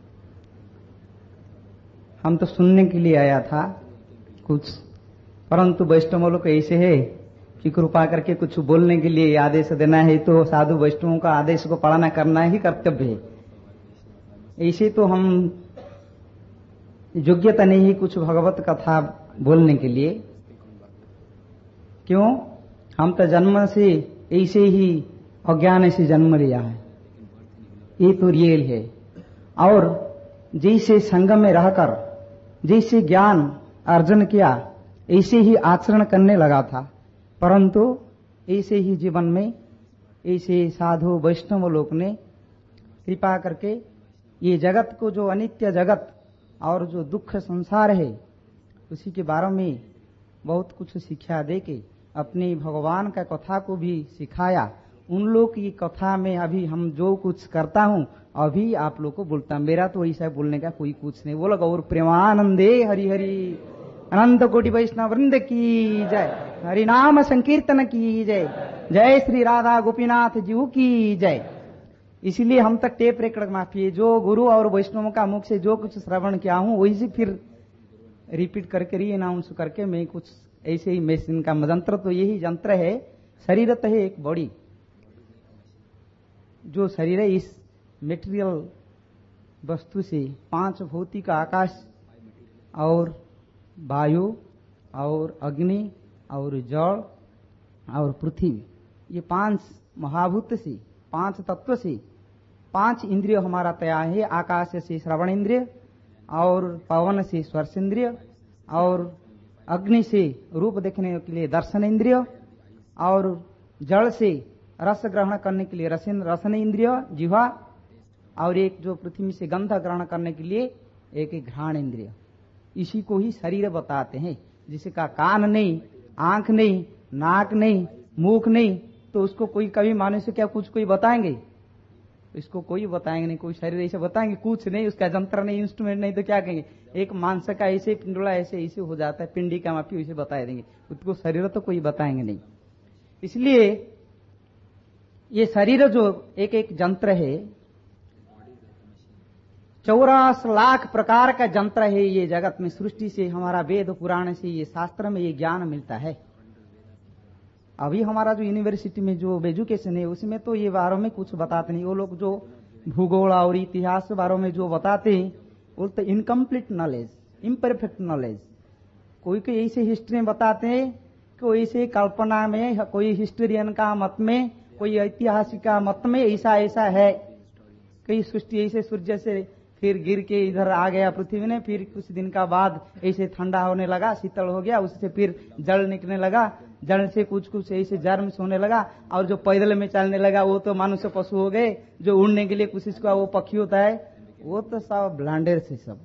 हम तो सुनने के लिए आया था कुछ, परंतु वैष्णव लोग ऐसे है कि कृपा करके कुछ बोलने के लिए आदेश देना है तो साधु वैष्णवों का आदेश को पालना करना ही कर्तव्य है। ऐसे तो हम योग्यता नहीं है कुछ भगवत कथा बोलने के लिए। क्यों? हम तो जन्म से ऐसे ही अज्ञान से जन्म लिया है, ये तो रियल है। और जैसे संग में रहकर जैसे ज्ञान अर्जन किया ऐसे ही आचरण करने लगा था, परंतु ऐसे ही जीवन में ऐसे साधु वैष्णव लोग ने कृपा करके ये जगत को, जो अनित्य जगत और जो दुख संसार है, उसी के बारे में बहुत कुछ शिक्षा देके अपने भगवान का कथा को भी सिखाया। उन लोग की कथा में अभी हम जो कुछ करता हूँ अभी आप लोग को बोलता, मेरा तो ऐसा बोलने का कोई कुछ नहीं। बोला गौर प्रेमानंदे हरि हरि अनंत कोटि वैष्णव वृंद की जय, हरि नाम संकीर्तन की जय, जय श्री राधा गोपीनाथ जी की जय। इसलिए हम तक टेप रिकॉर्ड माफी है, जो गुरु और वैष्णवों का मुख से जो कुछ श्रवण किया हूँ वही से फिर रिपीट करके री अनाउंस करके मैं कुछ ऐसे ही मशीन का यंत्र तो यही यंत्र है। शरीर तो है एक बॉडी, जो शरीर है इस मेटेरियल वस्तु से पांच भौतिक आकाश और वायु और अग्नि और जल और पृथ्वी, ये पांच महाभूत से, पांच तत्व से पांच इंद्रिय हमारा तैयार है। आकाश से श्रवण इंद्रिय, और पवन से स्पर्श इंद्रिय, और अग्नि से रूप देखने के लिए दर्शन इंद्रिय, और जड़ से रस ग्रहण करने के लिए रसन रसन इंद्रिय जिह्वा, और एक जो पृथ्वी से गंध ग्रहण करने के लिए एक एक घ्राण इंद्रिय। इसी को ही शरीर बताते हैं। जिसका कान नहीं, आंख नहीं, नाक नहीं, मुख नहीं, तो उसको कोई कभी मनुष्य क्या कुछ कोई बताएंगे? इसको कोई बताएंगे नहीं। कोई शरीर ऐसे बताएंगे? कुछ नहीं। उसका यंत्र नहीं, इंस्ट्रूमेंट नहीं, तो क्या कहेंगे? एक मांस का ऐसे पिंडोला ऐसे ऐसे हो जाता है, पिंडी का मापी उसे बता देंगे। उसको शरीर तो कोई बताएंगे नहीं। इसलिए ये शरीर जो एक एक यंत्र है, चौरास लाख प्रकार का यंत्र है ये जगत में। सृष्टि से, हमारा वेद पुराण से, ये शास्त्र में ये ज्ञान मिलता है। अभी हमारा जो यूनिवर्सिटी में जो एजुकेशन है उसमें तो ये बारे में कुछ बताते नहीं। वो लोग जो भूगोल और इतिहास के बारे में जो बताते हैं वो तो इनकम्प्लीट नॉलेज, इम्परफेक्ट नॉलेज। कोई कोई ऐसे हिस्ट्री में बताते हैं, कोई ऐसे कल्पना में, कोई हिस्टोरियन का मत में, कोई ऐतिहासिक का मत में ऐसा ऐसा है। कई सृष्टि ऐसे सूर्य से फिर गिर के इधर आ गया पृथ्वी ने, फिर कुछ दिन का बाद ऐसे ठंडा होने लगा, शीतल हो गया, उससे फिर जल निकलने लगा, जल से कुछ कुछ ऐसे जर्म होने लगा, और जो पैदल में चलने लगा वो तो मनुष्य पशु हो गए। जो उड़ने के लिए कोशिश का वो पक्षी होता है, वो तो सब ब्लांडेर से सब।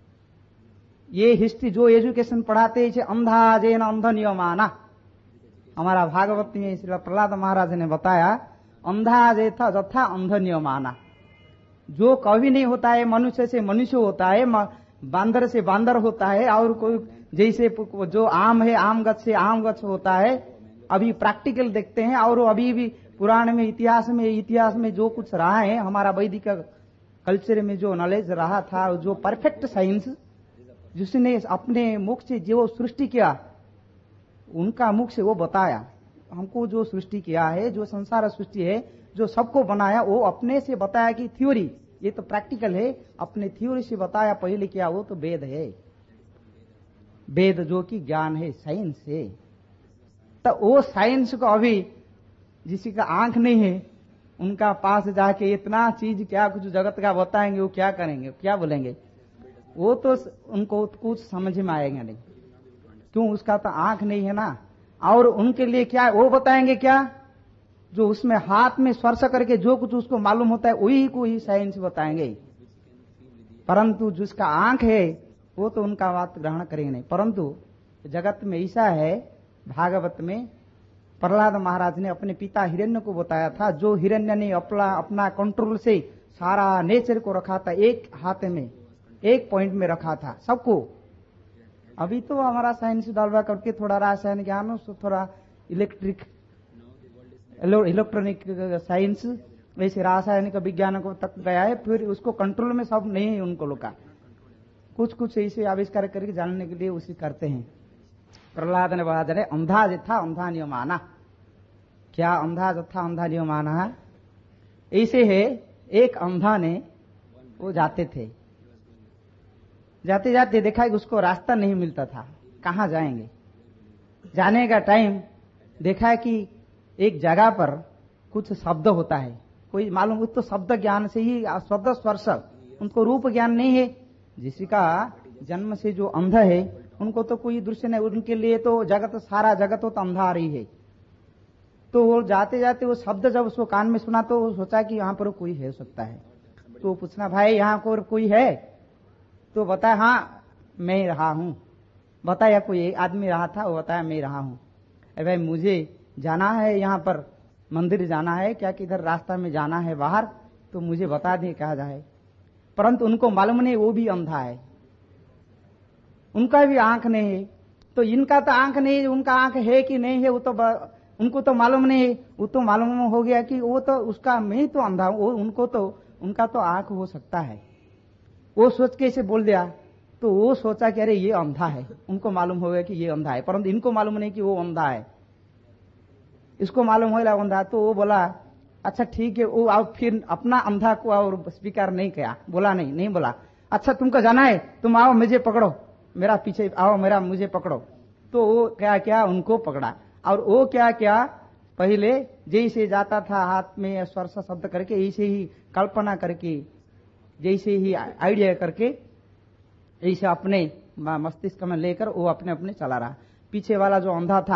ये हिस्ट्री जो एजुकेशन पढ़ाते हैं अंधा जैन अंध नियमाना। हमारा भागवत में श्री प्रहलाद महाराज ने बताया, अंधा जे था जथा अंध नियमाना। जो कभी नहीं होता है मनुष्य से मनुष्य होता है, बांदर से बांदर होता है, और कोई जैसे जो आम है आम गछ से आम गछ होता है। अभी प्रैक्टिकल देखते हैं, और अभी भी पुराण में, इतिहास में इतिहास में जो कुछ रहा है, हमारा वैदिक कल्चर में जो नॉलेज रहा था, जो परफेक्ट साइंस जिसने अपने मुख से जो सृष्टि किया, उनका मुख से वो बताया हमको। जो सृष्टि किया है, जो संसार सृष्टि है, जो सबको बनाया, वो अपने से बताया कि थ्योरी, ये तो प्रैक्टिकल है, अपने थ्योरी से बताया पहले क्या, वो तो वेद है। वेद जो कि ज्ञान है, साइंस है। तो वो साइंस को अभी जिसी का आंख नहीं है, उनका पास जाके इतना चीज क्या कुछ जगत का बताएंगे, वो क्या करेंगे, क्या बोलेंगे? वो तो उनको कुछ समझ में आएगा नहीं। क्यों? उसका तो आंख नहीं है ना। और उनके लिए क्या वो बताएंगे? क्या जो उसमें हाथ में स्पर्श करके जो कुछ उसको मालूम होता है वही को ही साइंस बताएंगे। परंतु जिसका आंख है वो तो उनका बात ग्रहण करेंगे नहीं। परंतु जगत में ऐसा है, भागवत में प्रहलाद महाराज ने अपने पिता हिरण्य को बताया था, जो हिरण्य ने अपना अपना कंट्रोल से सारा नेचर को रखा था, एक हाथ में, एक पॉइंट में रखा था सबको। अभी तो हमारा साइंस डालवा करके थोड़ा रासायनिक ज्ञान, थोड़ा इलेक्ट्रिक इलेक्ट्रॉनिक साइंस, वैसे रासायनिक विज्ञान को तक गया है। फिर उसको कंट्रोल में सब नहीं है उनको लोग का, कुछ कुछ ऐसे आविष्कार करके जानने के लिए उसी करते हैं। प्रहलाद ने बता दे, अंधा जथा अंधा नियमाना। क्या अंधा जथा अंधा नियमाना? ऐसे है, एक अंधा ने वो जाते थे, जाते जाते देखा कि उसको रास्ता नहीं मिलता था, कहाँ जाएंगे। जाने का टाइम देखा कि एक जगह पर कुछ शब्द होता है, कोई मालूम, उस तो शब्द ज्ञान से ही, शब्द स्पर्श, उनको रूप ज्ञान नहीं है। जिसका जन्म से जो अंध है उनको तो कोई दृश्य नहीं, उनके लिए तो जगत, सारा जगत तो अंधा आ रही है। तो वो जाते जाते वो शब्द जब उसको कान में सुना तो वो सोचा कि यहाँ पर कोई है सकता है। तो पूछना, भाई यहाँ पर कोई है? तो बताया, हाँ मैं रहा हूँ। बताया कोई आदमी रहा था, वो बताया मैं रहा हूँ। अरे भाई मुझे जाना है, यहाँ पर मंदिर जाना है, क्या किधर रास्ता में जाना है बाहर, तो मुझे बता दे कहा जाए। परंतु उनको मालूम नहीं वो भी अंधा है, उनका भी आंख नहीं है। तो इनका तो आंख नहीं है, उनका आंख है कि नहीं है वो तो उनको तो मालूम नहीं है। वो तो मालूम हो गया कि वो तो उसका मैं तो अंधा हूं, वो उनको तो उनका तो आंख हो सकता है। वो सोच के इसे बोल दिया, तो वो सोचा कि अरे ये अंधा है, उनको मालूम हो गया कि ये अंधा है, परंतु इनको मालूम नहीं कि वो अंधा है। इसको मालूम हो अंधा, तो वो बोला अच्छा ठीक है। वो अब फिर अपना अंधा को और स्वीकार नहीं किया, बोला नहीं नहीं बोला अच्छा तुमको जाना है, तुम आओ मुझे पकड़ो, मेरा पीछे आओ, मेरा मुझे पकड़ो। तो वो क्या क्या उनको पकड़ा, और वो क्या क्या पहले जैसे जाता था हाथ में स्पर्श शब्द करके, ऐसे ही कल्पना करके, जैसे ही आइडिया करके, ऐसे अपने मस्तिष्क में लेकर वो अपने अपने चला रहा। पीछे वाला जो अंधा था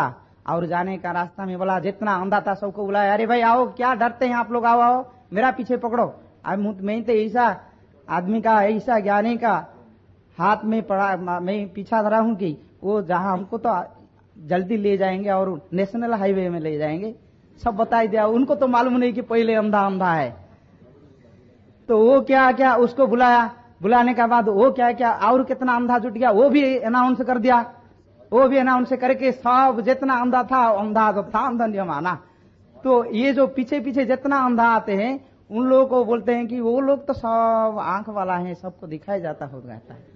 और जाने का रास्ता में बोला, जितना अंधा था सबको बुलाया, अरे भाई आओ, क्या डरते हैं आप लोग, आओ आओ मेरा पीछे पकड़ो। अब मैं तो ऐसा आदमी का, ऐसा ज्ञानी का हाथ में पड़ा, मैं पीछा धरा हूं कि वो जहां हमको तो जल्दी ले जाएंगे और नेशनल हाईवे में ले जाएंगे, सब बताई दिया। उनको तो मालूम नहीं कि पहले अंधा अंधा है। तो वो क्या क्या उसको बुलाया, बुलाने के बाद वो क्या क्या और कितना अंधा जुट गया, वो भी अनाउंस कर दिया। वो भी अनाउंस करके सब जितना अंधा था, अंधा तो था, अंधा नहीं माना। तो ये जो पीछे पीछे जितना अंधा आते हैं उन लोगों को बोलते हैं कि वो लोग तो सब आंख वाला है, सबको दिखाई जाता हो रहता है।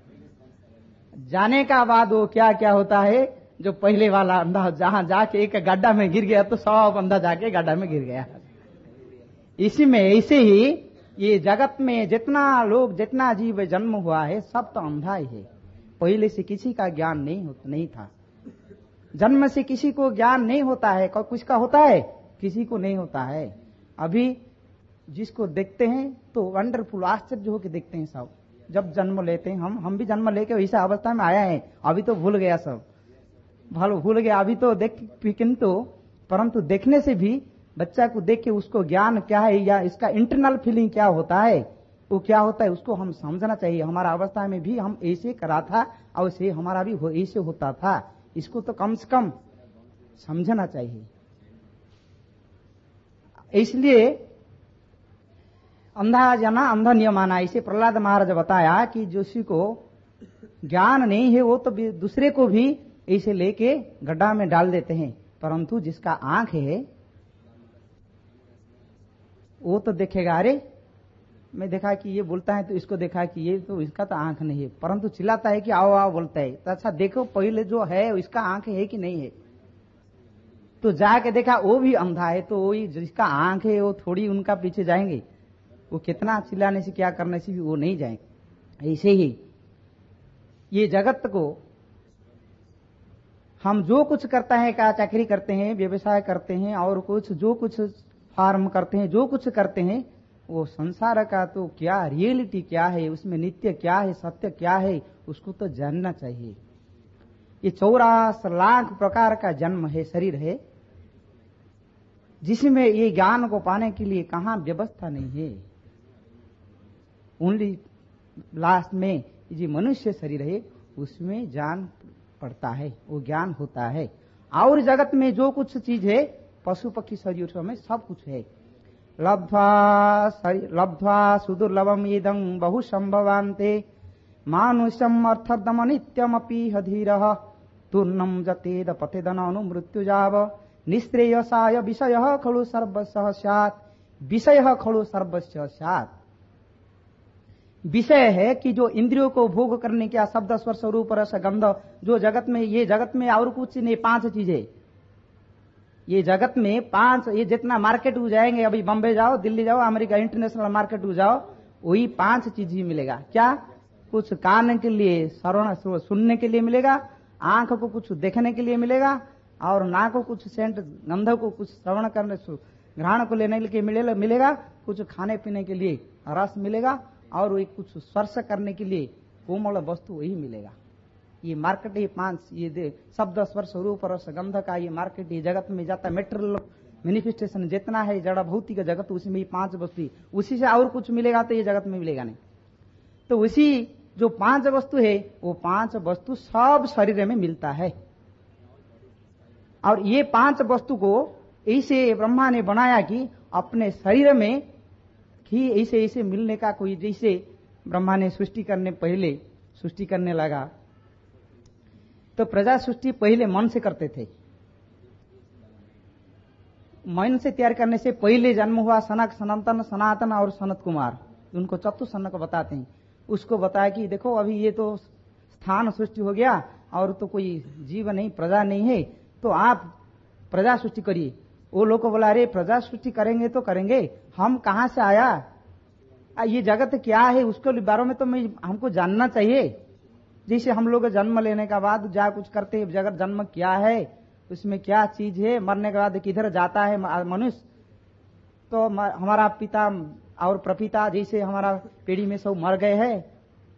जाने का बाद वो क्या क्या होता है, जो पहले वाला अंधा जहां जाके एक गड्ढा में गिर गया तो सब अंधा जाके गड्ढा में गिर गया। इसी में ऐसे ही ये जगत में जितना लोग, जितना जीव जन्म हुआ है, सब तो अंधा ही है। पहले से किसी का ज्ञान नहीं होता नहीं था। जन्म से किसी को ज्ञान नहीं होता है, कुछ का होता है, किसी को नहीं होता है। अभी जिसको देखते हैं तो वंडरफुल, आश्चर्य होकर देखते हैं सब। जब जन्म लेते हैं हम हम भी जन्म लेके वैसा अवस्था में आया है, अभी तो भूल गया सब, भलो भूल गया अभी तो देख, किंतु परंतु देखने से भी बच्चा को देख के उसको ज्ञान क्या है या इसका इंटरनल फीलिंग क्या होता है, वो क्या होता है, उसको हम समझना चाहिए। हमारा अवस्था में भी हम ऐसे करा था और ऐसे हमारा भी हो, ऐसे होता था, इसको तो कम से कम समझना चाहिए। इसलिए अंधा जना अंधा नियमाना, इसे प्रहलाद महाराज बताया कि जिसी को ज्ञान नहीं है वो तो दूसरे को भी ऐसे लेके गड्ढा में डाल देते हैं, परंतु जिसका आंख है वो तो देखेगा, अरे मैं देखा कि ये बोलता है तो इसको देखा कि ये तो इसका तो आंख नहीं है, परंतु चिल्लाता है कि आओ आओ बोलता है। तो अच्छा देखो पहले जो है इसका आंख है कि नहीं है। तो जाके देखा वो भी अंधा है, तो वही जिसका आंख है वो थोड़ी उनका पीछे जाएंगे, वो कितना चिल्लाने से क्या करने से भी वो नहीं जाएंगे। ऐसे ही ये जगत को हम जो कुछ करता है, क्या चाकरी करते हैं, व्यवसाय करते हैं और कुछ जो कुछ फार्म करते हैं, जो कुछ करते हैं, वो संसार का तो क्या रियलिटी क्या है, उसमें नित्य क्या है, सत्य क्या है, उसको तो जानना चाहिए। ये चौरासी लाख प्रकार का जन्म है, शरीर है, जिसमें ये ज्ञान को पाने के लिए कहां व्यवस्था नहीं है। ओनली लास्ट में जो मनुष्य शरीर है उसमें जान पड़ता है, वो ज्ञान होता है। और जगत में जो कुछ चीज है, पशु पक्षी शरीर में सब कुछ है। लब्ध्वा लब्ध्वा सुदुर्लभम इदं बहु संभवान्ते मानुषम अर्थदम नित्यमपि धीरः तूर्णम जतेद पतेदन अनुमृत्युजाव निश्रेयसाय विषयः खलु सर्वस्यः स्यात्। विषयः खलु सर्वस्यः स्यात्, विषय है कि जो इंद्रियों को भोग करने का शब्द स्पर्श रूप रस गंध, जो जगत में, ये जगत में और कुछ नहीं, पांच चीजें ये जगत में पांच, ये जितना मार्केट हो जाएंगे, अभी बम्बे जाओ, दिल्ली जाओ, अमेरिका इंटरनेशनल मार्केट हो जाओ, वही पांच चीज ही मिलेगा। क्या? कुछ कान के लिए श्रवण सुनने के लिए मिलेगा, आंख को कुछ देखने के लिए मिलेगा, और नाक को कुछ सेंट गंध को कुछ श्रवण करने ग्रहण को लेने के लिए मिलेगा, कुछ खाने पीने के लिए रस मिलेगा, और वही कुछ स्पर्श करने के लिए कोमल वस्तु वही मिलेगा। ये मार्केट ये पांच, ये शब्द स्पर्श रूप रस गंध का ये मार्केट, ये जगत में जाता है। मेटेरियल मैनिफेस्टेशन जितना है जड़ा भौतिक जगत, उसमें ये पांच वस्तु, उसी से और कुछ मिलेगा तो ये जगत में मिलेगा नहीं। तो उसी जो पांच वस्तु है, वो पांच वस्तु सब शरीर में मिलता है। और ये पांच वस्तु को ऐसे ब्रह्मा ने बनाया कि अपने शरीर में ही ऐसे ऐसे मिलने का कोई, जैसे ब्रह्मा ने सृष्टि करने पहले सृष्टि करने लगा तो प्रजा सृष्टि पहले मन से करते थे। मन से तैयार करने से पहले जन्म हुआ सनक, सनातन, सनातन और सनत कुमार, उनको चतुसन्न को बताते हैं। उसको बताया कि देखो अभी ये तो स्थान सृष्टि हो गया और तो कोई जीव नहीं, प्रजा नहीं है, तो आप प्रजा सृष्टि करिए। वो लोग को बोला, अरे प्रजा सृष्टि करेंगे तो करेंगे, हम कहां से आया, ये जगत क्या है, उसके बारे में तो मैं हमको जानना चाहिए। जैसे हम लोग जन्म लेने के बाद जा कुछ करते हैं, जगत जन्म क्या है, उसमें क्या चीज है, मरने के बाद किधर जाता है मनुष्य, तो हमारा पिता और प्रपिता जैसे हमारा पीढ़ी में सब मर गए हैं,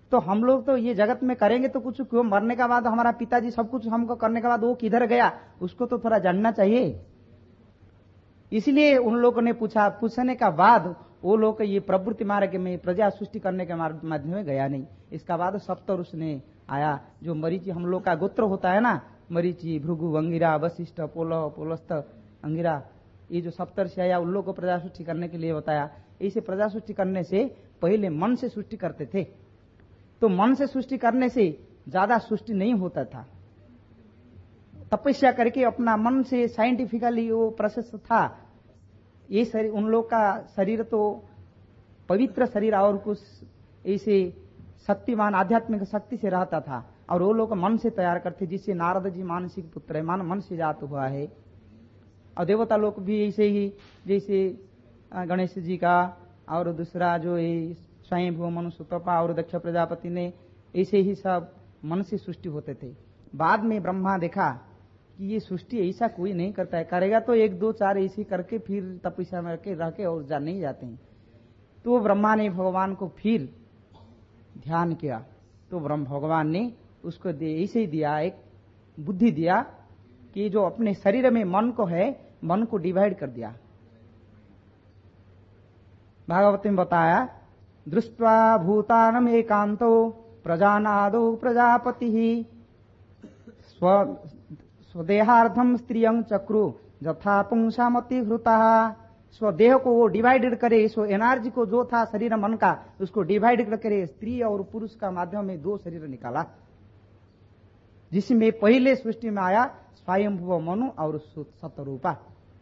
तो हम लोग तो ये जगत में करेंगे तो कुछ क्यों, मरने के बाद हमारा पिताजी सब कुछ हमको करने के बाद वो किधर गया, उसको तो थोड़ा जानना चाहिए। इसलिए उन लोगों ने पूछा, पूछने का बाद वो लोग ये प्रवृत्ति मार्ग में प्रजा सृष्टि करने के माध्यम में गया नहीं। इसका बाद सप्तऋषि ने आया, जो मरीचि हम लोग का गोत्र होता है ना, मरीचि, भृगु, अंगिरा, वशिष्ठ, पोलह, पोलस्थ, अंगिरा, ये जो सप्तऋषि आया उन लोग को प्रजा सृष्टि करने के लिए बताया। इसे प्रजा सृष्टि करने से पहले मन से सृष्टि करते थे, तो मन से सृष्टि करने से ज्यादा सृष्टि नहीं होता था। तपस्या करके अपना मन से साइंटिफिकली वो प्रोसेस था। ये शरीर, उन लोग का शरीर तो पवित्र शरीर और कुछ ऐसे शक्तिमान आध्यात्मिक शक्ति से रहता था, और वो लोग मन से तैयार करते, जिससे नारद जी मानसिक पुत्र है, मान मन से जात हुआ है। और देवता लोग भी ऐसे ही, जैसे गणेश जी का, और दूसरा जो है स्वयं मनु सुतपा और दक्ष प्रजापति ने, ऐसे ही सब मन से सृष्टि होते थे। बाद में ब्रह्मा देखा कि ये सृष्टि ऐसा कोई नहीं करता है, करेगा तो एक दो चार ऐसी करके फिर तपस्या में रखे रह के और जा नहीं जाते हैं। तो ब्रह्मा ने भगवान को फिर ध्यान किया, तो ब्रह्म भगवान ने उसको ऐसे ही दिया, एक बुद्धि दिया कि जो अपने शरीर में मन को है, मन को डिवाइड कर दिया। भागवत में बताया, दृष्ट्वा भूतानम एकांतो प्रजानादो प्रजापति स्व स्वदेहार्थम स्त्रियं चक्रु जथा पुंसामति हृता। स्वदेह को वो डिवाइडेड करे, सो एनर्जी को जो था शरीर मन का, उसको डिवाइड करे, स्त्री और पुरुष का माध्यम में दो शरीर निकाला, जिसमें पहले सृष्टि में आया स्वयंभुव मनु और सतरूपा,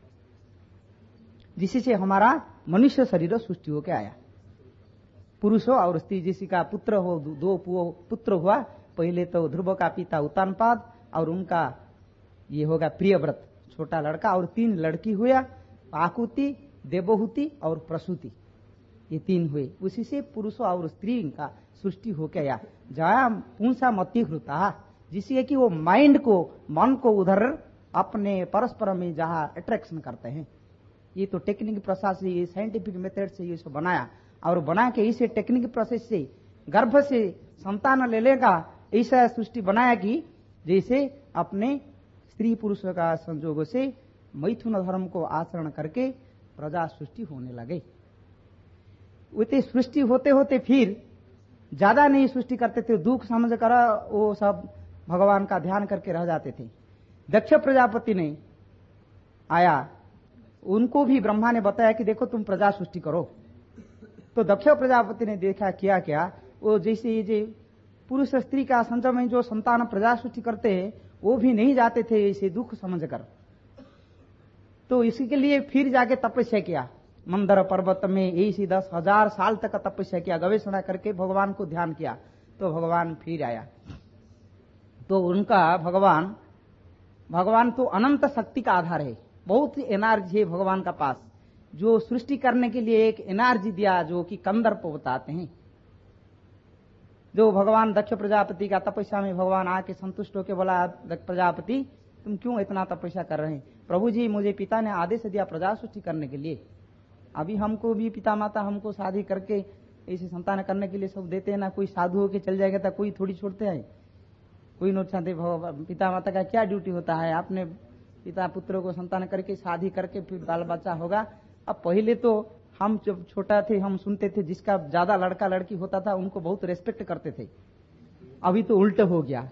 जिससे हमारा मनुष्य शरीर सृष्टि होकर आया। पुरुष हो और स्त्री, जिसी का पुत्र हो, दो पुत्र हुआ, पहले तो ध्रुव का पिता उत्तानपाद और उनका ये होगा प्रियव्रत छोटा लड़का, और तीन लड़की हुआ, आकुति, देवहूति और प्रसूति, ये तीन हुए। उसी से पुरुषों और स्त्री का सृष्टि होकर आया। जया पुंसा मति हृता, जिससे कि वो माइंड को, मन को उधर अपने परस्पर में जहां अट्रैक्शन करते हैं। ये तो टेक्निक प्रोसेस से, ये साइंटिफिक मेथड से ये सब बनाया, और बना के इसे टेक्निक प्रोसेस से गर्भ से संतान ले लेगा, ऐसा सृष्टि बनाया कि जैसे अपने स्त्री पुरुष का संजोग से मैथुन धर्म को आचरण करके प्रजा सृष्टि होने लगे। उतनी सृष्टि होते होते फिर ज्यादा नहीं सृष्टि करते थे, दुख समझ कर वो सब भगवान का ध्यान करके रह जाते थे। दक्ष प्रजापति ने आया, उनको भी ब्रह्मा ने बताया कि देखो तुम प्रजा सृष्टि करो। तो दक्ष प्रजापति ने देखा किया क्या, वो जैसे ये जो पुरुष स्त्री का संचय में जो संतान प्रजा सृष्टि करते हैं, वो भी नहीं जाते थे इसे दुख समझकर। तो इसके लिए फिर जाके तपस्या किया, मंदर पर्वत में ऐसी दस हजार साल तक तपस्या किया, गवेषणा करके भगवान को ध्यान किया। तो भगवान फिर आया। तो उनका भगवान भगवान तो अनंत शक्ति का आधार है, बहुत एनर्जी है भगवान का पास, जो सृष्टि करने के लिए एक एनर्जी दिया, जो कि कंदर्प बताते हैं। जो भगवान दक्ष प्रजापति का तपस्या में भगवान आके संतुष्ट होकर बोला, दक्ष प्रजापति तुम क्यों इतना तपस्या कर रहे हैं? प्रभु जी, मुझे पिता ने आदेश दिया प्रजा सृष्टि करने के लिए। अभी हमको भी पिता माता हमको शादी करके ऐसे संतान करने के लिए सब देते हैं ना, कोई साधु होके चल जाएगा तो कोई थोड़ी छोड़ते हैं, कोई नहीं चाहते। पिता माता का क्या ड्यूटी होता है, आपने पिता पुत्र को संतान करके शादी करके फिर बाल बच्चा होगा। अब पहले तो हम जब छोटा थे हम सुनते थे जिसका ज्यादा लड़का लड़की होता था उनको बहुत रेस्पेक्ट करते थे, अभी तो उल्टा हो गया।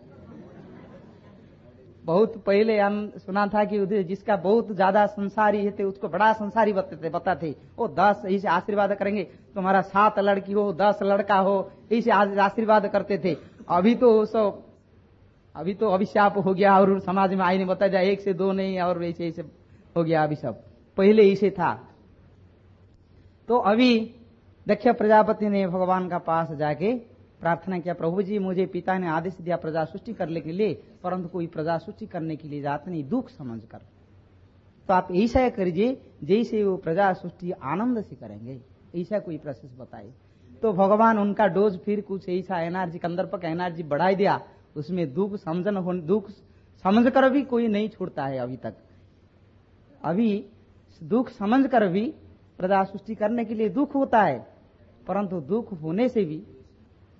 बहुत पहले हम सुना था कि जिसका बहुत ज्यादा संसारी है उसको बड़ा संसारी बताते बताते वो दस ऐसे आशीर्वाद करेंगे, तुम्हारा सात लड़की हो दस लड़का हो ऐसे आशीर्वाद करते थे। अभी तो सब अभी तो अभिशाप हो गया और समाज में आई ने बताया जाए एक से दो नहीं और ऐसे ऐसे हो गया। अभी सब पहले ऐसे था। तो अभी दक्ष प्रजापति ने भगवान का पास जाके प्रार्थना किया, प्रभु जी मुझे पिता ने आदेश दिया प्रजा सृष्टि करने के लिए, परंतु कोई प्रजा सृष्टि करने के लिए जाते नहीं दुख समझ कर, तो आप ऐसा करिए जैसे वो प्रजा सृष्टि आनंद से करेंगे, ऐसा कोई प्रोसेस बताए। तो भगवान उनका डोज फिर कुछ ऐसा एनर्जी कंदर्प का एनर्जी बढ़ा दिया, उसमें दुख समझन हो दुख समझ कर भी कोई नहीं छोड़ता है अभी तक। अभी दुख समझ कर भी प्रजा सृष्टि करने के लिए दुख होता है, परंतु दुख होने से भी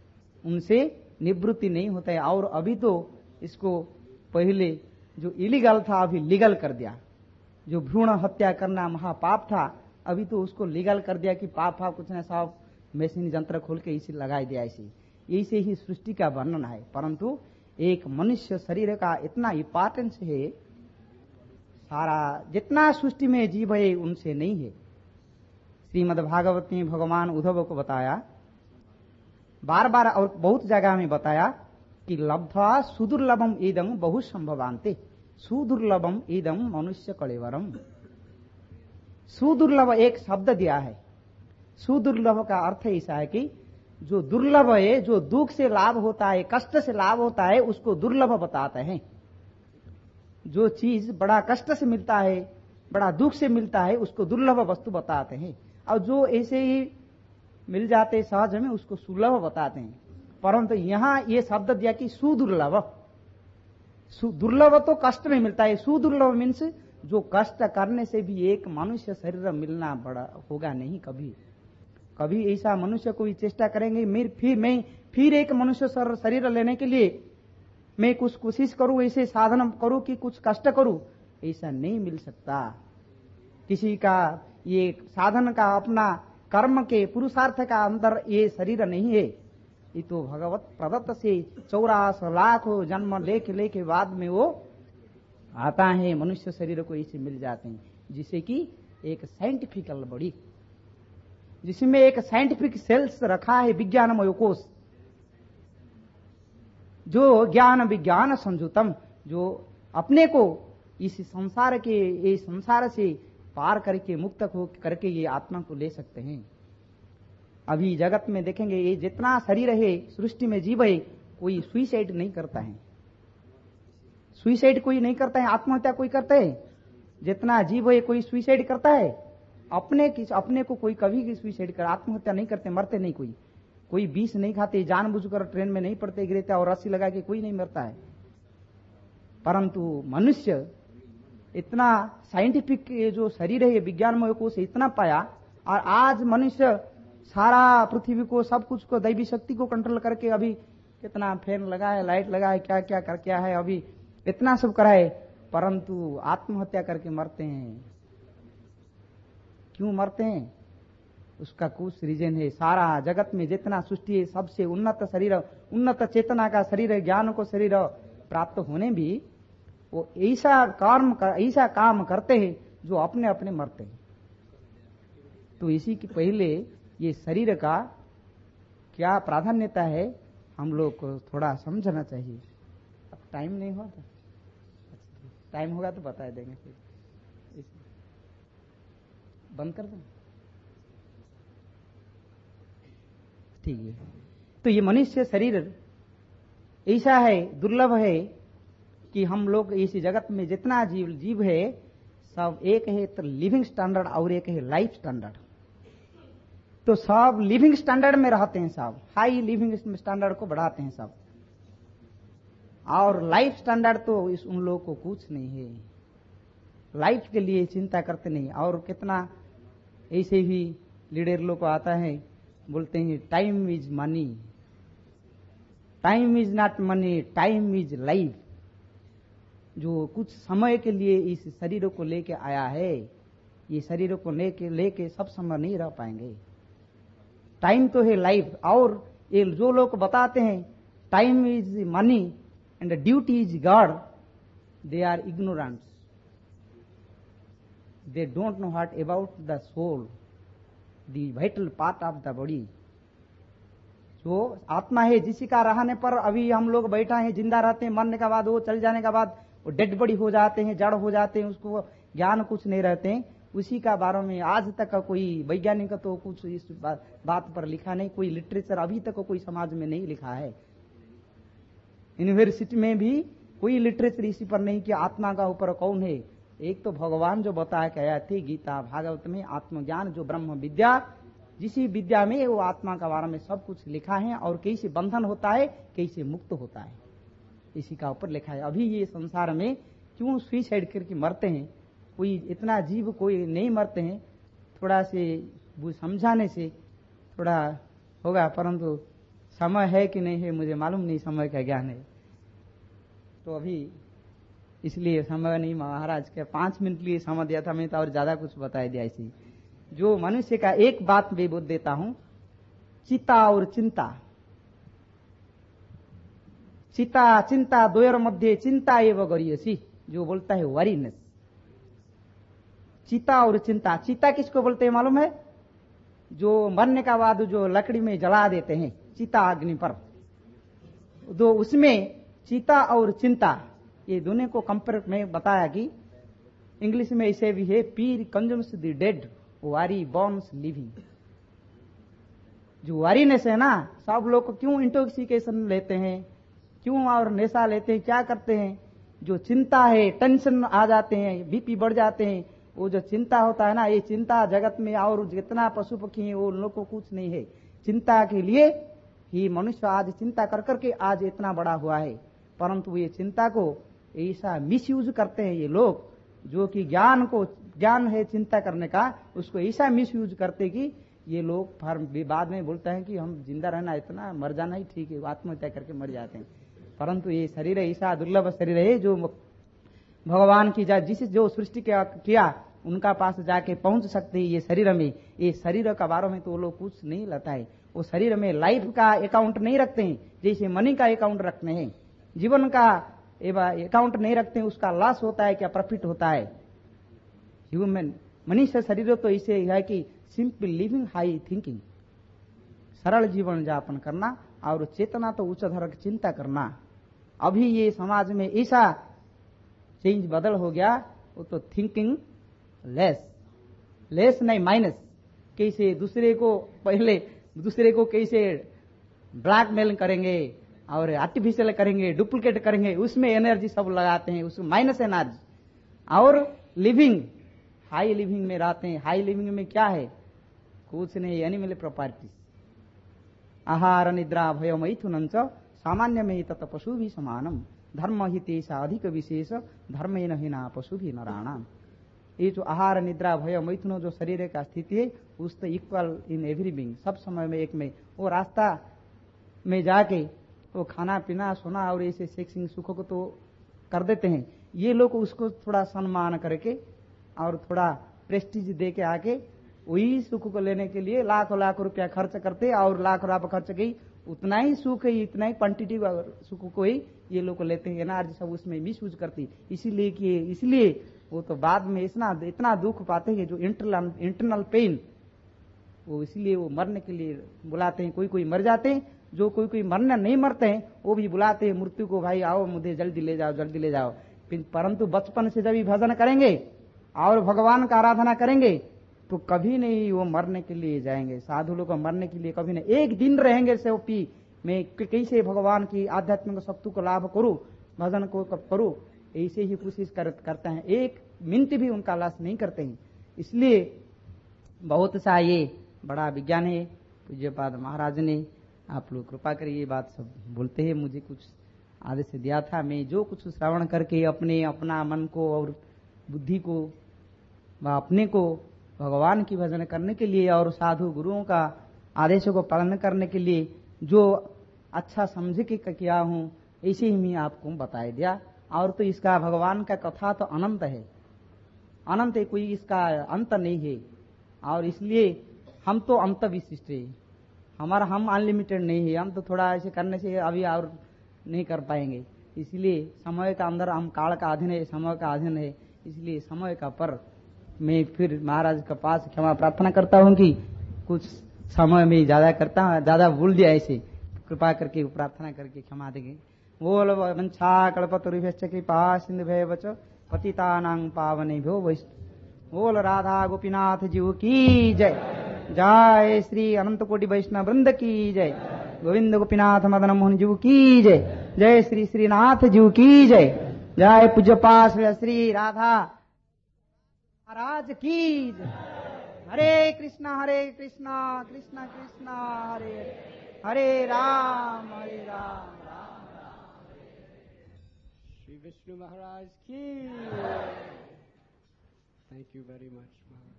उनसे निवृत्ति नहीं होता है। और अभी तो इसको पहले जो इलीगल था अभी लीगल कर दिया। जो भ्रूण हत्या करना महापाप था अभी तो उसको लीगल कर दिया कि पाप पाप कुछ ना, सब मशीन यंत्र खोल के इसे लगा दिया। इसे ऐसे ही सृष्टि का वर्णन है। परंतु एक मनुष्य शरीर का इतना इंपॉर्टेंस है, सारा जितना सृष्टि में जीव है उनसे नहीं है। श्रीमद् भागवत में भगवान उद्धव को बताया, बार बार और बहुत जगह में बताया कि लब्ध्वा सुदुर्लभम इदं बहु संभवान्ते, सुदुर्लभम इदं मनुष्य कलेवरम। सुदुर्लभ एक शब्द दिया है। सुदुर्लभ का अर्थ ऐसा है कि जो दुर्लभ है, जो दुख से लाभ होता है, कष्ट से लाभ होता है, उसको दुर्लभ बताते हैं। जो चीज बड़ा कष्ट से मिलता है, बड़ा दुख से मिलता है, उसको दुर्लभ वस्तु बताते हैं। और जो ऐसे ही मिल जाते सहज में उसको सुलभ बताते हैं। परंतु यहां ये शब्द दिया कि सुदुर्लभ। दुर्लभ तो कष्ट में मिलता है, सुदुर्लभ मीन्स जो कष्ट करने से भी एक मनुष्य शरीर मिलना बड़ा होगा नहीं। कभी कभी ऐसा मनुष्य कोई चेष्टा करेंगे, मेरे फिर मैं फिर एक मनुष्य शरीर लेने के लिए मैं कुछ कोशिश करूं, ऐसे साधन करूं कि कुछ कष्ट करूं, ऐसा नहीं मिल सकता। किसी का ये साधन का अपना कर्म के पुरुषार्थ का अंदर ये शरीर नहीं है। ये तो भगवत प्रदत्त से चौरास लाख जन्म लेके लेके बाद में वो आता है, मनुष्य शरीर को इसे मिल जाते हैं। जिसे कि एक साइंटिफिकल बॉडी, जिसमें एक साइंटिफिक सेल्स रखा है, विज्ञानमय कोश, जो ज्ञान विज्ञान संयुतम, जो अपने को इस संसार के ये संसार से पार करके मुक्त हो करके ये आत्मा को ले सकते हैं। अभी जगत में देखेंगे ये जितना शरीर है, सृष्टि में जीव है, कोई सुइसाइड नहीं करता है। सुइसाइड कोई नहीं करता है, आत्महत्या कोई करता है? जितना जीव है कोई सुइसाइड करता है? अपने किस अपने को कोई कभी भी सुइसाइड कर आत्महत्या नहीं करते, मरते नहीं। कोई कोई विष नहीं खाते, जानबूझकर ट्रेन में नहीं पड़ते गिरते और रस्सी लगा के कोई नहीं मरता है। परंतु मनुष्य इतना साइंटिफिक जो शरीर है, विज्ञानमय कोश इतना पाया, और आज मनुष्य सारा पृथ्वी को, सब कुछ को, दैवी शक्ति को कंट्रोल करके अभी कितना फैन लगा है, लाइट लगा है, क्या क्या कर क्या है, अभी इतना सब करा है, परंतु आत्महत्या करके मरते हैं। क्यों मरते हैं? उसका कुछ रीजन है। सारा जगत में जितना सृष्टि है, सबसे उन्नत शरीर, उन्नत चेतना का शरीर, ज्ञान को शरीर प्राप्त होने भी वो ऐसा कर्म कर, ऐसा काम करते हैं जो अपने अपने मरते हैं। तो इसी के पहले ये शरीर का क्या प्राधान्यता है हम लोग को थोड़ा समझना चाहिए। अब टाइम नहीं हुआ था, टाइम होगा तो बता देंगे, फिर बंद कर दें। ठीक है। तो ये मनुष्य शरीर ऐसा है, दुर्लभ है कि हम लोग इसी जगत में जितना जीव जीव है सब एक है तो लिविंग स्टैंडर्ड और एक है लाइफ स्टैंडर्ड। तो सब लिविंग स्टैंडर्ड में रहते हैं, सब हाई लिविंग स्टैंडर्ड को बढ़ाते हैं सब, और लाइफ स्टैंडर्ड तो इस उन लोगों को कुछ नहीं है, लाइफ के लिए चिंता करते नहीं। और कितना ऐसे ही लीडर लोग को आता है, बोलते हैं time is money, time is not money, time is life. जो कुछ समय के लिए इस शरीर को लेके आया है, ये शरीर को लेके लेके सब समय नहीं रह पाएंगे। टाइम तो है लाइफ। और ये जो लोग बताते हैं time is money and duty is God, they are ignorants, they don't know what about the soul, the vital part of the body. जो आत्मा है, जिसी का रहने पर अभी हम लोग बैठा है, जिंदा रहते हैं, मरने के बाद वो चल जाने के बाद वो डेड बॉडी हो जाते हैं, जड़ हो जाते हैं, उसको ज्ञान कुछ नहीं रहते हैं। उसी का बारे में आज तक का कोई वैज्ञानिक तो कुछ इस बात, बात पर लिखा नहीं, कोई लिटरेचर अभी तक कोई समाज में नहीं लिखा है। यूनिवर्सिटी में भी कोई लिटरेचर इसी पर नहीं कि आत्मा का ऊपर कौन है। एक तो भगवान जो बताया गया थे गीता भागवत में, आत्मज्ञान जो ब्रह्म विद्या, जिसी विद्या में वो आत्मा का बारे में सब कुछ लिखा है, और कैसे बंधन होता है, कैसे मुक्त होता है, इसी का ऊपर लिखा है। अभी ये संसार में क्यों सुइसाइड करके मरते हैं, कोई इतना जीव कोई नहीं मरते हैं, थोड़ा से वो समझाने से थोड़ा होगा, परंतु समय है कि नहीं है मुझे मालूम नहीं, समय का ज्ञान है तो अभी इसलिए समय नहीं। महाराज के पांच मिनट लिए समय दिया था, मैं तो और ज्यादा कुछ बता दिया। इसी जो मनुष्य का एक बात मैं बोल देता हूं, चिता और चिंता, चिता चिंता द्वयर मध्य चिंता एवं गरियसी, जो बोलता है वरीनेस। चिता और चिंता, चिता किसको बोलते हैं मालूम है? जो मरने का बाद जो लकड़ी में जला देते हैं चिता अग्नि पर, तो उसमें चिता और चिंता ये दोनों को कंपेयर में बताया कि इंग्लिश में इसे भी है, pyre consumes the dead, worry burns living. जो वारीनेस है ना, सब लोग क्यों इंटॉक्सिकेशन लेते हैं, क्यों और नशा लेते हैं, क्या करते हैं? जो चिंता है, टेंशन आ जाते हैं, बीपी बढ़ जाते हैं, वो जो चिंता होता है ना, ये चिंता जगत में और जितना पशु पक्षी है वो लोग को कुछ नहीं है। चिंता के लिए ही मनुष्य आज चिंता कर करके आज इतना बड़ा हुआ है, परंतु ये चिंता को ऐसा मिसयूज करते हैं ये लोग, जो कि ज्ञान को, ज्ञान है चिंता करने का, उसको ऐसा मिसयूज करते कि ये लोग फिर बाद में बोलते हैं कि हम जिंदा रहना इतना, मर जाना ही ठीक है, आत्महत्या करके मर जाते हैं। परंतु ये शरीर ऐसा दुर्लभ शरीर है जो भगवान की जा जिस जो सृष्टि किया उनका पास जाके पहुंच सकते हैं। ये शरीर में, ये शरीर का बारे में तो वो लोग कुछ नहीं लगता है। वो शरीर में लाइफ का अकाउंट नहीं रखते हैं, जैसे मनी का अकाउंट रखते हैं, जीवन का अकाउंट नहीं रखते हैं, उसका लॉस होता है क्या प्रॉफिट होता है। ह्यूमन मनुष्य शरीर तो इसे है कि सिंपल लिविंग, हाई थिंकिंग, सरल जीवन यापन करना और चेतना तो उच्च धर की चिंता करना। अभी ये समाज में ऐसा चेंज बदल हो गया, वो तो थिंकिंग लेस, लेस नहीं माइनस, कैसे दूसरे को पहले दूसरे को कैसे ब्लैकमेल करेंगे और आर्टिफिशियल करेंगे, डुप्लीकेट करेंगे, उसमें एनर्जी सब लगाते हैं, उसमें माइनस एनर्जी। और लिविंग, हाई लिविंग में रहते हैं। हाई लिविंग में क्या है? कुछ नहीं, एनिमल प्रॉपर्टीज, आहार निद्रा भय मैथुन सामान्य में तत् पशु भी समानम, धर्म ही तेषा अधिक विशेष, धर्मे न हिना पशु भी नारायण। ये जो आहार निद्रा भय मैथुन जो शरीर का स्थिति है, उससे इक्वल इन एवरी बीइंग, सब समय में एक में। वो रास्ता में जाके वो खाना पीना सोना और ऐसे सेक्सिंग सुखों को तो कर देते हैं, ये लोग उसको थोड़ा सम्मान करके और थोड़ा प्रेस्टीज दे के आके वही सुख को लेने के लिए लाखों लाख रुपया खर्च करते, और लाख रुपया खर्च गई उतना ही सुख है, इतना ही क्वांटिटी सुख को ही ये लोग लेते हैं, एनर्जी सब उसमें मिस यूज करती। इसीलिए कि इसलिए वो तो बाद में इतना इतना दुख पाते हैं, जो इंटरनल इंटरनल पेन, वो इसलिए वो मरने के लिए बुलाते हैं। कोई कोई मर जाते हैं, जो कोई कोई मरने नहीं मरते हैं वो भी बुलाते हैं मृत्यु को, भाई आओ मुझे जल्दी ले जाओ जल्दी ले जाओ। परंतु बचपन से जब भी भजन करेंगे और भगवान का आराधना करेंगे तो कभी नहीं वो मरने के लिए जाएंगे। साधु लोग मरने के लिए कभी नहीं, एक दिन रहेंगे से पी मैं कैसे भगवान की आध्यात्मिक शक्ति को लाभ करूं, भजन को करूं, ऐसे ही कोशिश कर, करते हैं, एक मिनट भी उनका लाश नहीं करते हैं। इसलिए बहुत सा ये बड़ा विज्ञान है। पूज्यपाद महाराज ने, आप लोग कृपा करिए, ये बात सब बोलते हैं, मुझे कुछ आदेश दिया था, मैं जो कुछ श्रवण करके अपने अपना मन को और बुद्धि को व अपने को भगवान की भजन करने के लिए और साधु गुरुओं का आदेशों को पालन करने के लिए जो अच्छा समझ के किया हूँ, ऐसे ही मैं आपको बताया दिया। और तो इसका भगवान का कथा तो अनंत है, अनंत है, कोई इसका अंत नहीं है। और इसलिए हम तो अंत विशिष्ट है, हमारा हम अनलिमिटेड नहीं है, हम तो थोड़ा ऐसे करने से अभी और नहीं कर पाएंगे। इसलिए समय का अंदर हम काल का अधीन है, समय का अधीन है, इसलिए समय का पर मैं फिर महाराज के पास क्षमा प्रार्थना करता हूँ कि कुछ समय में ज्यादा करता हूँ, ज्यादा भूल दिया, ऐसे कृपा करके प्रार्थना करके क्षमा देंगे। बोल वंशा कल्पतरुभ्यश्च कृपा सिंधुभ्यश्च पतितानां पावनेभ्यो वैष्णव। बोल राधा गोपीनाथ जीव की जय, जय श्री अनंत कोटि वैष्णव वृंद की जय, गोविंद गोपीनाथ मदन मोहन जीव की जय, जय श्री श्रीनाथ जीव की जय, जय पूज्य पास श्री राधा महाराज की जय। हरे कृष्णा हरे कृष्णा कृष्णा कृष्णा हरे हरे राम हरे राम राम राम श्री विष्णु महाराज की। Thank you very much Maharaj.